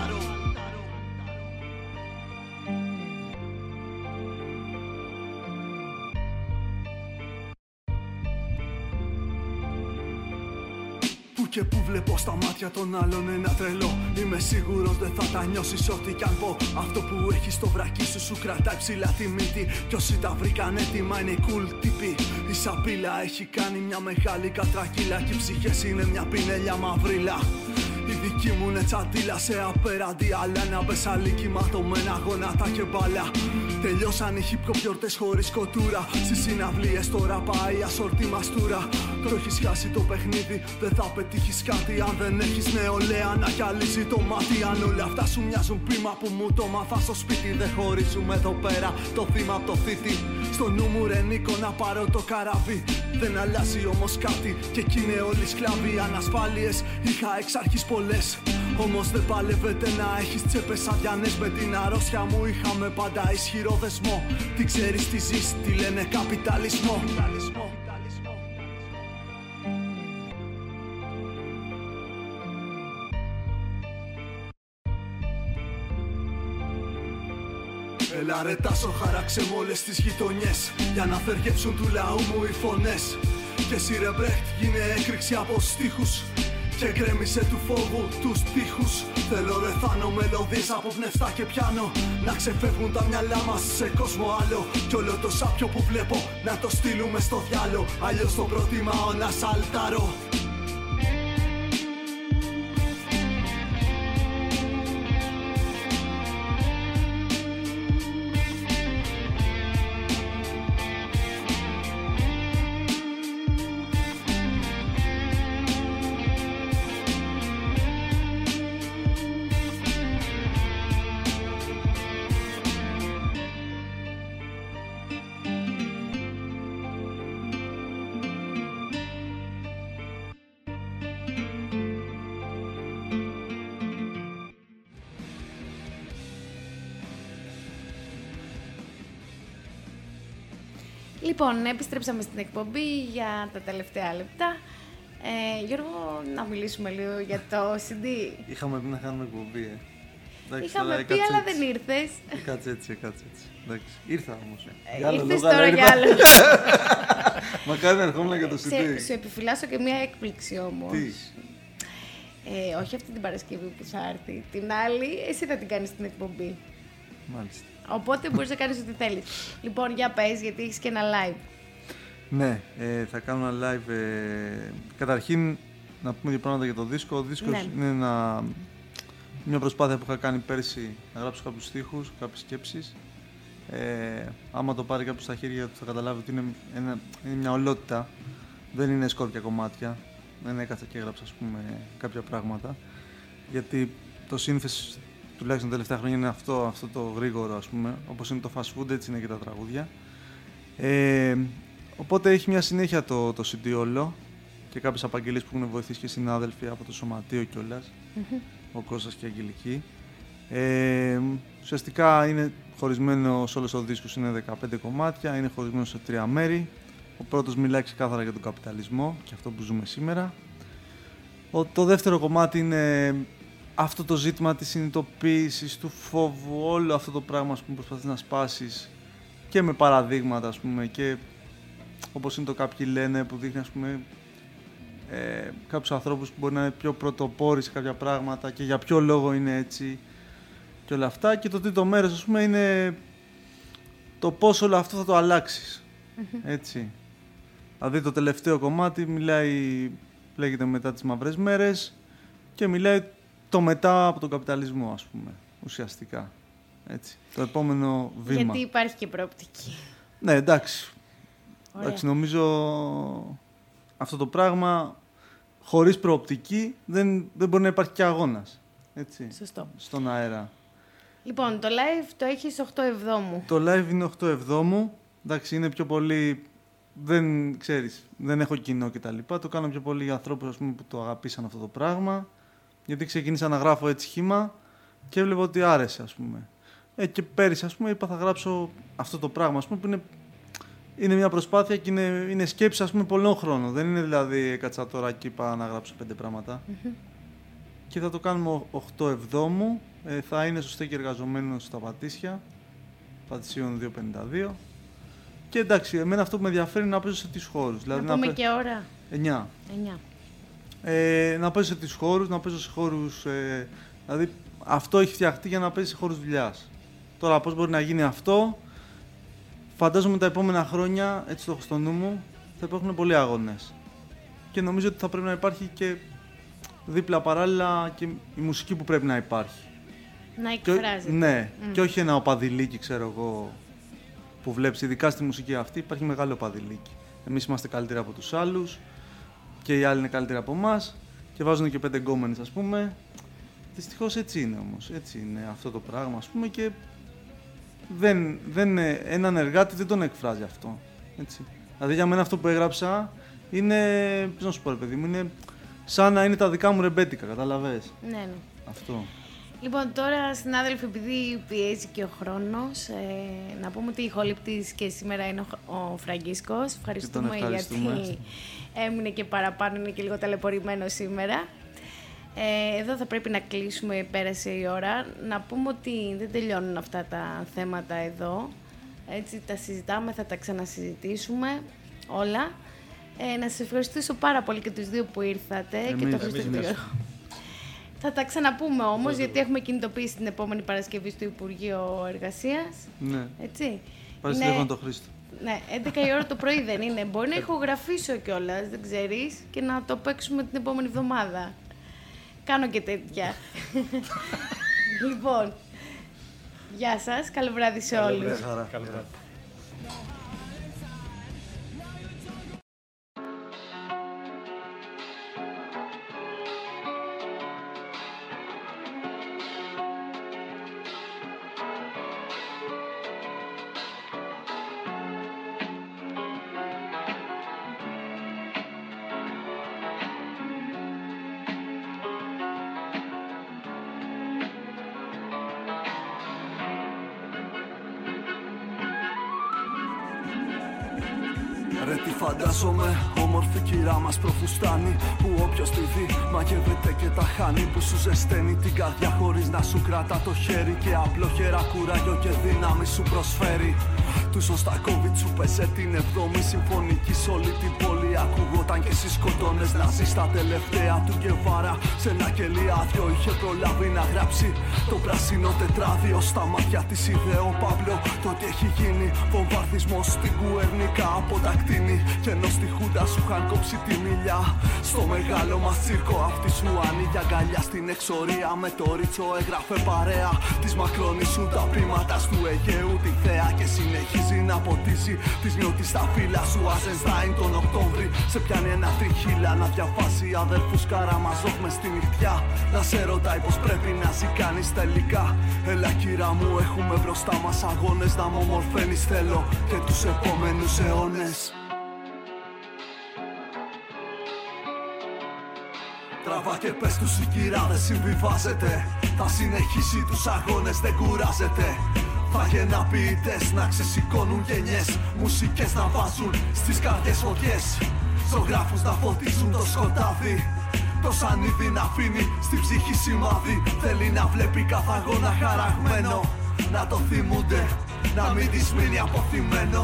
Και που βλέπω στα μάτια των άλλων ένα τρελό, είμαι σίγουρος δεν θα τα νιώσεις ό,τι κι αν πω. Αυτό που έχεις στο βρακί σου σου κρατάει ψηλά τη μύτη, κι όσοι τα βρήκαν έτοιμα είναι οι cool τύποι. Η σαπίλα έχει κάνει μια μεγάλη κατρακύλα κι οι ψυχές είναι μια πινέλια μαυρίλα. Η δική μου είναι τσαντίλα σε απέραντη, αλλά ένα μπεσαλίκι ματωμένα γόνατα και μπάλα. Τελειώσαν οι hip hop γιορτές χωρίς κοτούρα, στις συναυλίες τώρα πάει ασορτή μαστούρα. Το έχεις χάσει το παιχνίδι, δεν θα πετύχεις κάτι αν δεν έχεις νεολαία να γυαλίζει το μάτι. Αν όλα αυτά σου μοιάζουν πείμα που μου το μάθα στο σπίτι, δεν χωρίζουμε εδώ πέρα το θύμα από το θήτη. Στο νου μου ρε Νίκο να πάρω το καράβι, δεν αλλάζει όμως κάτι και εκεί είναι όλοι σκλάβοι. Ανασφάλειες είχα εξ αρχής πολλές, όμως δεν παλεύεται να έχεις τσέπες αδιανές. Με την αρρώστια μου είχαμε πάντα ισχυρό δεσμό. Τι ξέρεις τι ζεις, τι λένε καπιταλισμό. Έλα ρε Τάσο, χάραξε μ' όλες τις γειτονιές για να θεργεύσουν του λαού μου οι φωνές. Και εσύ ρε Μπρέχτ γίνε έκρηξη από στίχους και γκρέμισε του φόβου τους τοίχους. Θέλω ρεθάνω μελωδίες από πνευστά και πιάνο, να ξεφεύγουν τα μυαλά μας σε κόσμο άλλο. Κι όλο το σάπιο που βλέπω να το στείλουμε στο διάλο, αλλιώς το προτιμάω να σαλτάρω. Λοιπόν, επιστρέψαμε στην εκπομπή για τα τελευταία λεπτά. Ε, Γιώργο, να μιλήσουμε λίγο για το σι ντι. Είχαμε πει να κάνουμε εκπομπή, ε. Εντάξει, Είχαμε πει, αλλά έτσι. Δεν ήρθες. Κάτσε έτσι, κάτσε έτσι. Εντάξει, ήρθα όμως. Ε, ήρθες τώρα για άλλο. Μακάρι να ερχόμουν για το σι ντι. Σε, σου επιφυλάσσω και μία έκπληξη όμως. Τι? Ε, όχι αυτή την Παρασκευή που θα έρθει. Την άλλη, εσύ θα την κάνεις στην εκπομπή. Μάλιστα. Οπότε μπορείς να κάνεις ό,τι θέλεις. Λοιπόν, για πες, γιατί έχεις και ένα live. Ναι, ε, θα κάνω ένα live. Ε, καταρχήν, να πούμε δύο πράγματα για το δίσκο. Ο δίσκος ναι. είναι ένα, μια προσπάθεια που είχα κάνει πέρσι να γράψω κάποιους στίχους, κάποιες σκέψεις. Ε, άμα το πάρει κάποιος στα χέρια του θα καταλάβει ότι είναι, ένα, είναι μια ολότητα. Δεν είναι σκόρπια κομμάτια. Δεν έκαθα και έγραψα, ας πούμε, κάποια πράγματα. Γιατί το σύνθεση, τουλάχιστον τα τελευταία χρόνια, είναι αυτό, αυτό το γρήγορο, ας πούμε. Όπως είναι το fast food, έτσι είναι και τα τραγούδια. Ε, οπότε έχει μια συνέχεια το, το σι ντι όλο και κάποιες απαγγελίες που έχουν βοηθήσει και συνάδελφοι από το Σωματείο κιόλας, mm-hmm. ο Κώστας και η Αγγελική. Ε, ουσιαστικά είναι χωρισμένο σε όλος ο δίσκος, είναι δεκαπέντε κομμάτια, είναι χωρισμένο σε τρία μέρη. Ο πρώτος μιλάει ξεκάθαρα για τον καπιταλισμό και αυτό που ζούμε σήμερα. Ο, το δεύτερο κομμάτι είναι αυτό το ζήτημα της συνειδητοποίησης, του φόβου, όλο αυτό το πράγμα που προσπαθείς να σπάσεις και με παραδείγματα, ας πούμε, και όπως είναι το κάποιοι λένε που δείχνει, ας πούμε, ε, κάποιους ανθρώπους που μπορεί να είναι πιο πρωτοπόροι σε κάποια πράγματα και για ποιο λόγο είναι έτσι και όλα αυτά. Και το τρίτο μέρος, ας πούμε, είναι το πώς όλο αυτό θα το αλλάξεις, έτσι. Δηλαδή το τελευταίο κομμάτι μιλάει, λέγεται μετά τις μαυρές μέρες και μιλάει το μετά από τον καπιταλισμό, ας πούμε, ουσιαστικά. Έτσι. Το επόμενο βήμα. Γιατί υπάρχει και προοπτική. Ναι, εντάξει. εντάξει. Νομίζω αυτό το πράγμα χωρίς προοπτική δεν, δεν μπορεί να υπάρχει και αγώνας. Έτσι. Σωστό. Στον αέρα. Λοιπόν, το live το έχεις οκτώ εβδόμου. Το live είναι οκτώ εβδόμου. Εντάξει, είναι πιο πολύ... Δεν ξέρεις, δεν έχω κοινό κτλ. Το κάνω πιο πολύ για ανθρώπους, ας πούμε, που το αγαπήσαν αυτό το πράγμα. Γιατί ξεκίνησα να γράφω έτσι χύμα και έβλεπα ότι άρεσε, ας πούμε. Ε, και πέρυσι, ας πούμε, είπα θα γράψω αυτό το πράγμα, ας πούμε, που είναι, είναι μια προσπάθεια και είναι, είναι σκέψη, ας πούμε, πολλών χρόνων. Δεν είναι δηλαδή έκατσα τώρα και είπα να γράψω πέντε πράγματα. Mm-hmm. Και θα το κάνουμε οκτώ Εβδόμου, ε, θα είναι στο στέκι εργαζομένος στα Πατήσια, Πατησίων διακόσια πενήντα δύο. Και εντάξει, εμένα αυτό που με ενδιαφέρει είναι να παίζω σε τις χώρους. Δηλαδή, να πούμε να... και ώρα. εννιά. εννιά. Ε, να παίζω σε τις χώρους, να παίζω σε χώρους... Ε, δηλαδή, αυτό έχει φτιαχτεί για να παίζει σε χώρους δουλειάς. Τώρα, πώς μπορεί να γίνει αυτό, φαντάζομαι τα επόμενα χρόνια, έτσι το έχω στο νου μου, θα υπάρχουν πολλοί αγώνες. Και νομίζω ότι θα πρέπει να υπάρχει και δίπλα παράλληλα και η μουσική που πρέπει να υπάρχει. Να εκφράζεται. Ναι, mm. και όχι ένα οπαδηλίκι, ξέρω εγώ, που βλέπεις, ειδικά στη μουσική αυτή, υπάρχει μεγάλο οπαδηλίκι. Εμείς είμαστε καλύτεροι από τους άλλους και οι άλλοι είναι καλύτεροι από εμάς και βάζουν και πέντε γκόμενες, ας πούμε. Δυστυχώς έτσι είναι όμως, έτσι είναι αυτό το πράγμα, ας πούμε, και δεν, δεν, έναν εργάτη δεν τον εκφράζει αυτό, έτσι. Δηλαδή για μένα αυτό που έγραψα είναι, πώς να σου πω ρε παιδί μου, είναι σαν να είναι τα δικά μου ρεμπέτικα, καταλαβες. Ναι, ναι. Αυτό. Λοιπόν, τώρα συνάδελφοι, επειδή πιέζει και ο χρόνος, ε, να πούμε ότι η ηχολήπτης και σήμερα είναι ο, ο Φραγκίσκος. Ευχαριστούμε, γιατί έμεινε και παραπάνω, είναι και λίγο ταλαιπωρημένο σήμερα. Ε, εδώ θα πρέπει να κλείσουμε, πέρασε η ώρα. Να πούμε ότι δεν τελειώνουν αυτά τα θέματα εδώ. Έτσι, τα συζητάμε, θα τα ξανασυζητήσουμε όλα. Ε, να σας ευχαριστήσω πάρα πολύ και τους δύο που ήρθατε. Εμείς, και το εμείς, θα τα ξαναπούμε όμως, γιατί έχουμε κινητοποιήσει την επόμενη Παρασκευή στο Υπουργείο Εργασίας. Ναι. Έτσι. Πάρε τηλέφωνο το Χρήστο. Ναι, έντεκα η ώρα το πρωί δεν είναι. Μπορεί να ηχογραφήσω κιόλας, δεν ξέρεις, και να το παίξουμε την επόμενη εβδομάδα. Κάνω και τέτοια. Λοιπόν, γεια σας, καλό βράδυ σε όλους. Καλό βράδυ. Ρε τι φαντάζομαι, όμορφη κυρά μας προφουστάνει, που όποιος τη δει μαγεύεται και τα χάνει, που σου ζεσταίνει την καρδιά χωρίς να σου κρατά το χέρι και απλόχερα κουράγιο και δύναμη σου προσφέρει. Του Σωστακόβιτς σου πέσε την εβδόμη συμφωνική σ' όλη την πόλη. Ακούγονταν και εσύ σκοτώνες να ζεις τα τελευταία του Γκεβάρα. Σε ένα κελί άδειο είχε προλάβει να γράψει το πράσινο τετράδιο στα μάτια της ιδεό Παύλο. Το τι έχει γίνει βομβαρδισμός στην Κουερνικά από τα κτίνη. Και ενώ στη Χούντα σου είχαν κόψει τη μιλιά, στο μεγάλο μας τσίρκο αυτή σου άνοιγε αγκαλιά. Στην εξορία με το ρίτσο έγραφε παρέα της μακρονήσου τα πρίματα του Αιγαίου τη θέα. Και συνεχίζει να ποτίσει της νιώτης στα φύλλα σου. Αζενστάιν τον Οκτώβρη σε πιάνει ένα τριχύλα να διαβάσει αδερφούς Καραμαζόφ μες στη νυχτιά. Να σε ρωτάει πως πρέπει να ζει κανείς τελικά. Έλα κυρά μου, έχουμε μπροστά μας αγώνες. Να μ' ομορφαίνεις θέλω και τους επόμενους αιώνες. Τραβά και πες τους η κυρά δεν συμβιβάζεται. Θα συνεχίσει τους αγώνες, δεν κουράζεται. Φάγε να ποιητές να ξεσηκώνουν γενιές. Μουσικές να βάζουν στις καρδιές φωτιές. Ζωγράφους να φωτίζουν το σκοτάδι. Το σανίδι να αφήνει στην ψυχή σημάδι. Θέλει να βλέπει κάθε αγώνα χαραγμένο. Να το θυμούνται, να μην της μείνει αποθυμένο.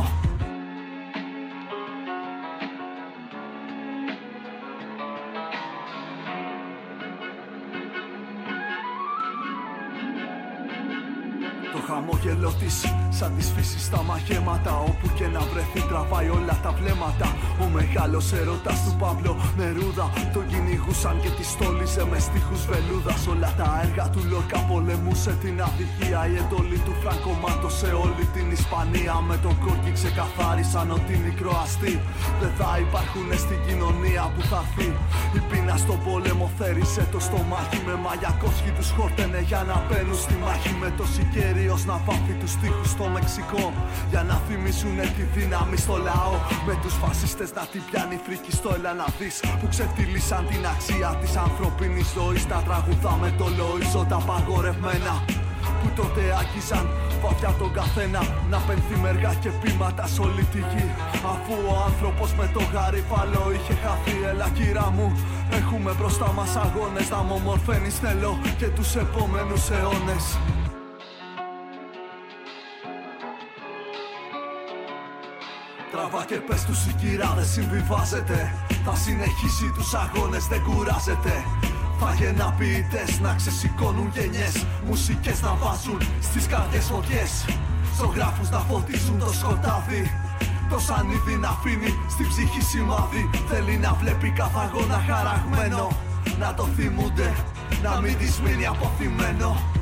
Το χαμόγελο της σαν της φύσης στα μαχαίματα. Όπου και να βρεθεί τραβάει όλα τα βλέμματα. Ο μεγάλος έρωτας του Παύλο Νερούδα τον κυνηγούσαν και τη στόλιζε με στίχους βελούδας. Όλα τα έργα του Λόρκα πολεμούσε την αδικία. Η εντολή του Φραγκομάτο σε όλη την Ισπανία. Με τον Κόρκι ξεκαθάρισαν ότι μικροαστή δεν θα υπάρχουν στην κοινωνία που θα έρθει. Η πείνα στον πόλεμο θέρισε το στομάχι. Με μαγιακόσχη τους χόρτενε για να μπαίνουν στη μάχη. Με το σικέρι αλλιώς να πάθει τους τοίχους στο Μεξικό, για να θυμίσουνε τη δύναμη στο λαό. Με τους φασίστες να την πιάνει φρίκη στο έλα να δεις, που ξεφτυλίσαν την αξία της ανθρώπινης ζωής. Τα τραγουδάμε το λοίζοντα παγορευμένα, που τότε άκησαν βαφιά τον καθένα να πενθεί μεργά και πείματα σ' όλη τη γη. Αφού ο άνθρωπος με το γαρίφαλο είχε χαθεί, έλα κύρα μου, έχουμε μπροστά μας αγώνες. Να μ' ομορφαίνεις θέλω και τους επόμενους αιώνες. Τραβά και πες τους η κύρα δεν συμβιβάζεται, θα συνεχίσει τους αγώνες, δεν κουράζεται. Φάγε να ποιητές να ξεσηκώνουν γενιές, μουσικές να βάζουν στις καρδιές φωτιές, ζωγράφους να φωτίζουν το σκοτάδι, το σανίδι να αφήνει στην ψυχή σημάδι. Θέλει να βλέπει καθ' αγώνα χαραγμένο, να το θυμούνται, να μην της μείνει αποθυμένο.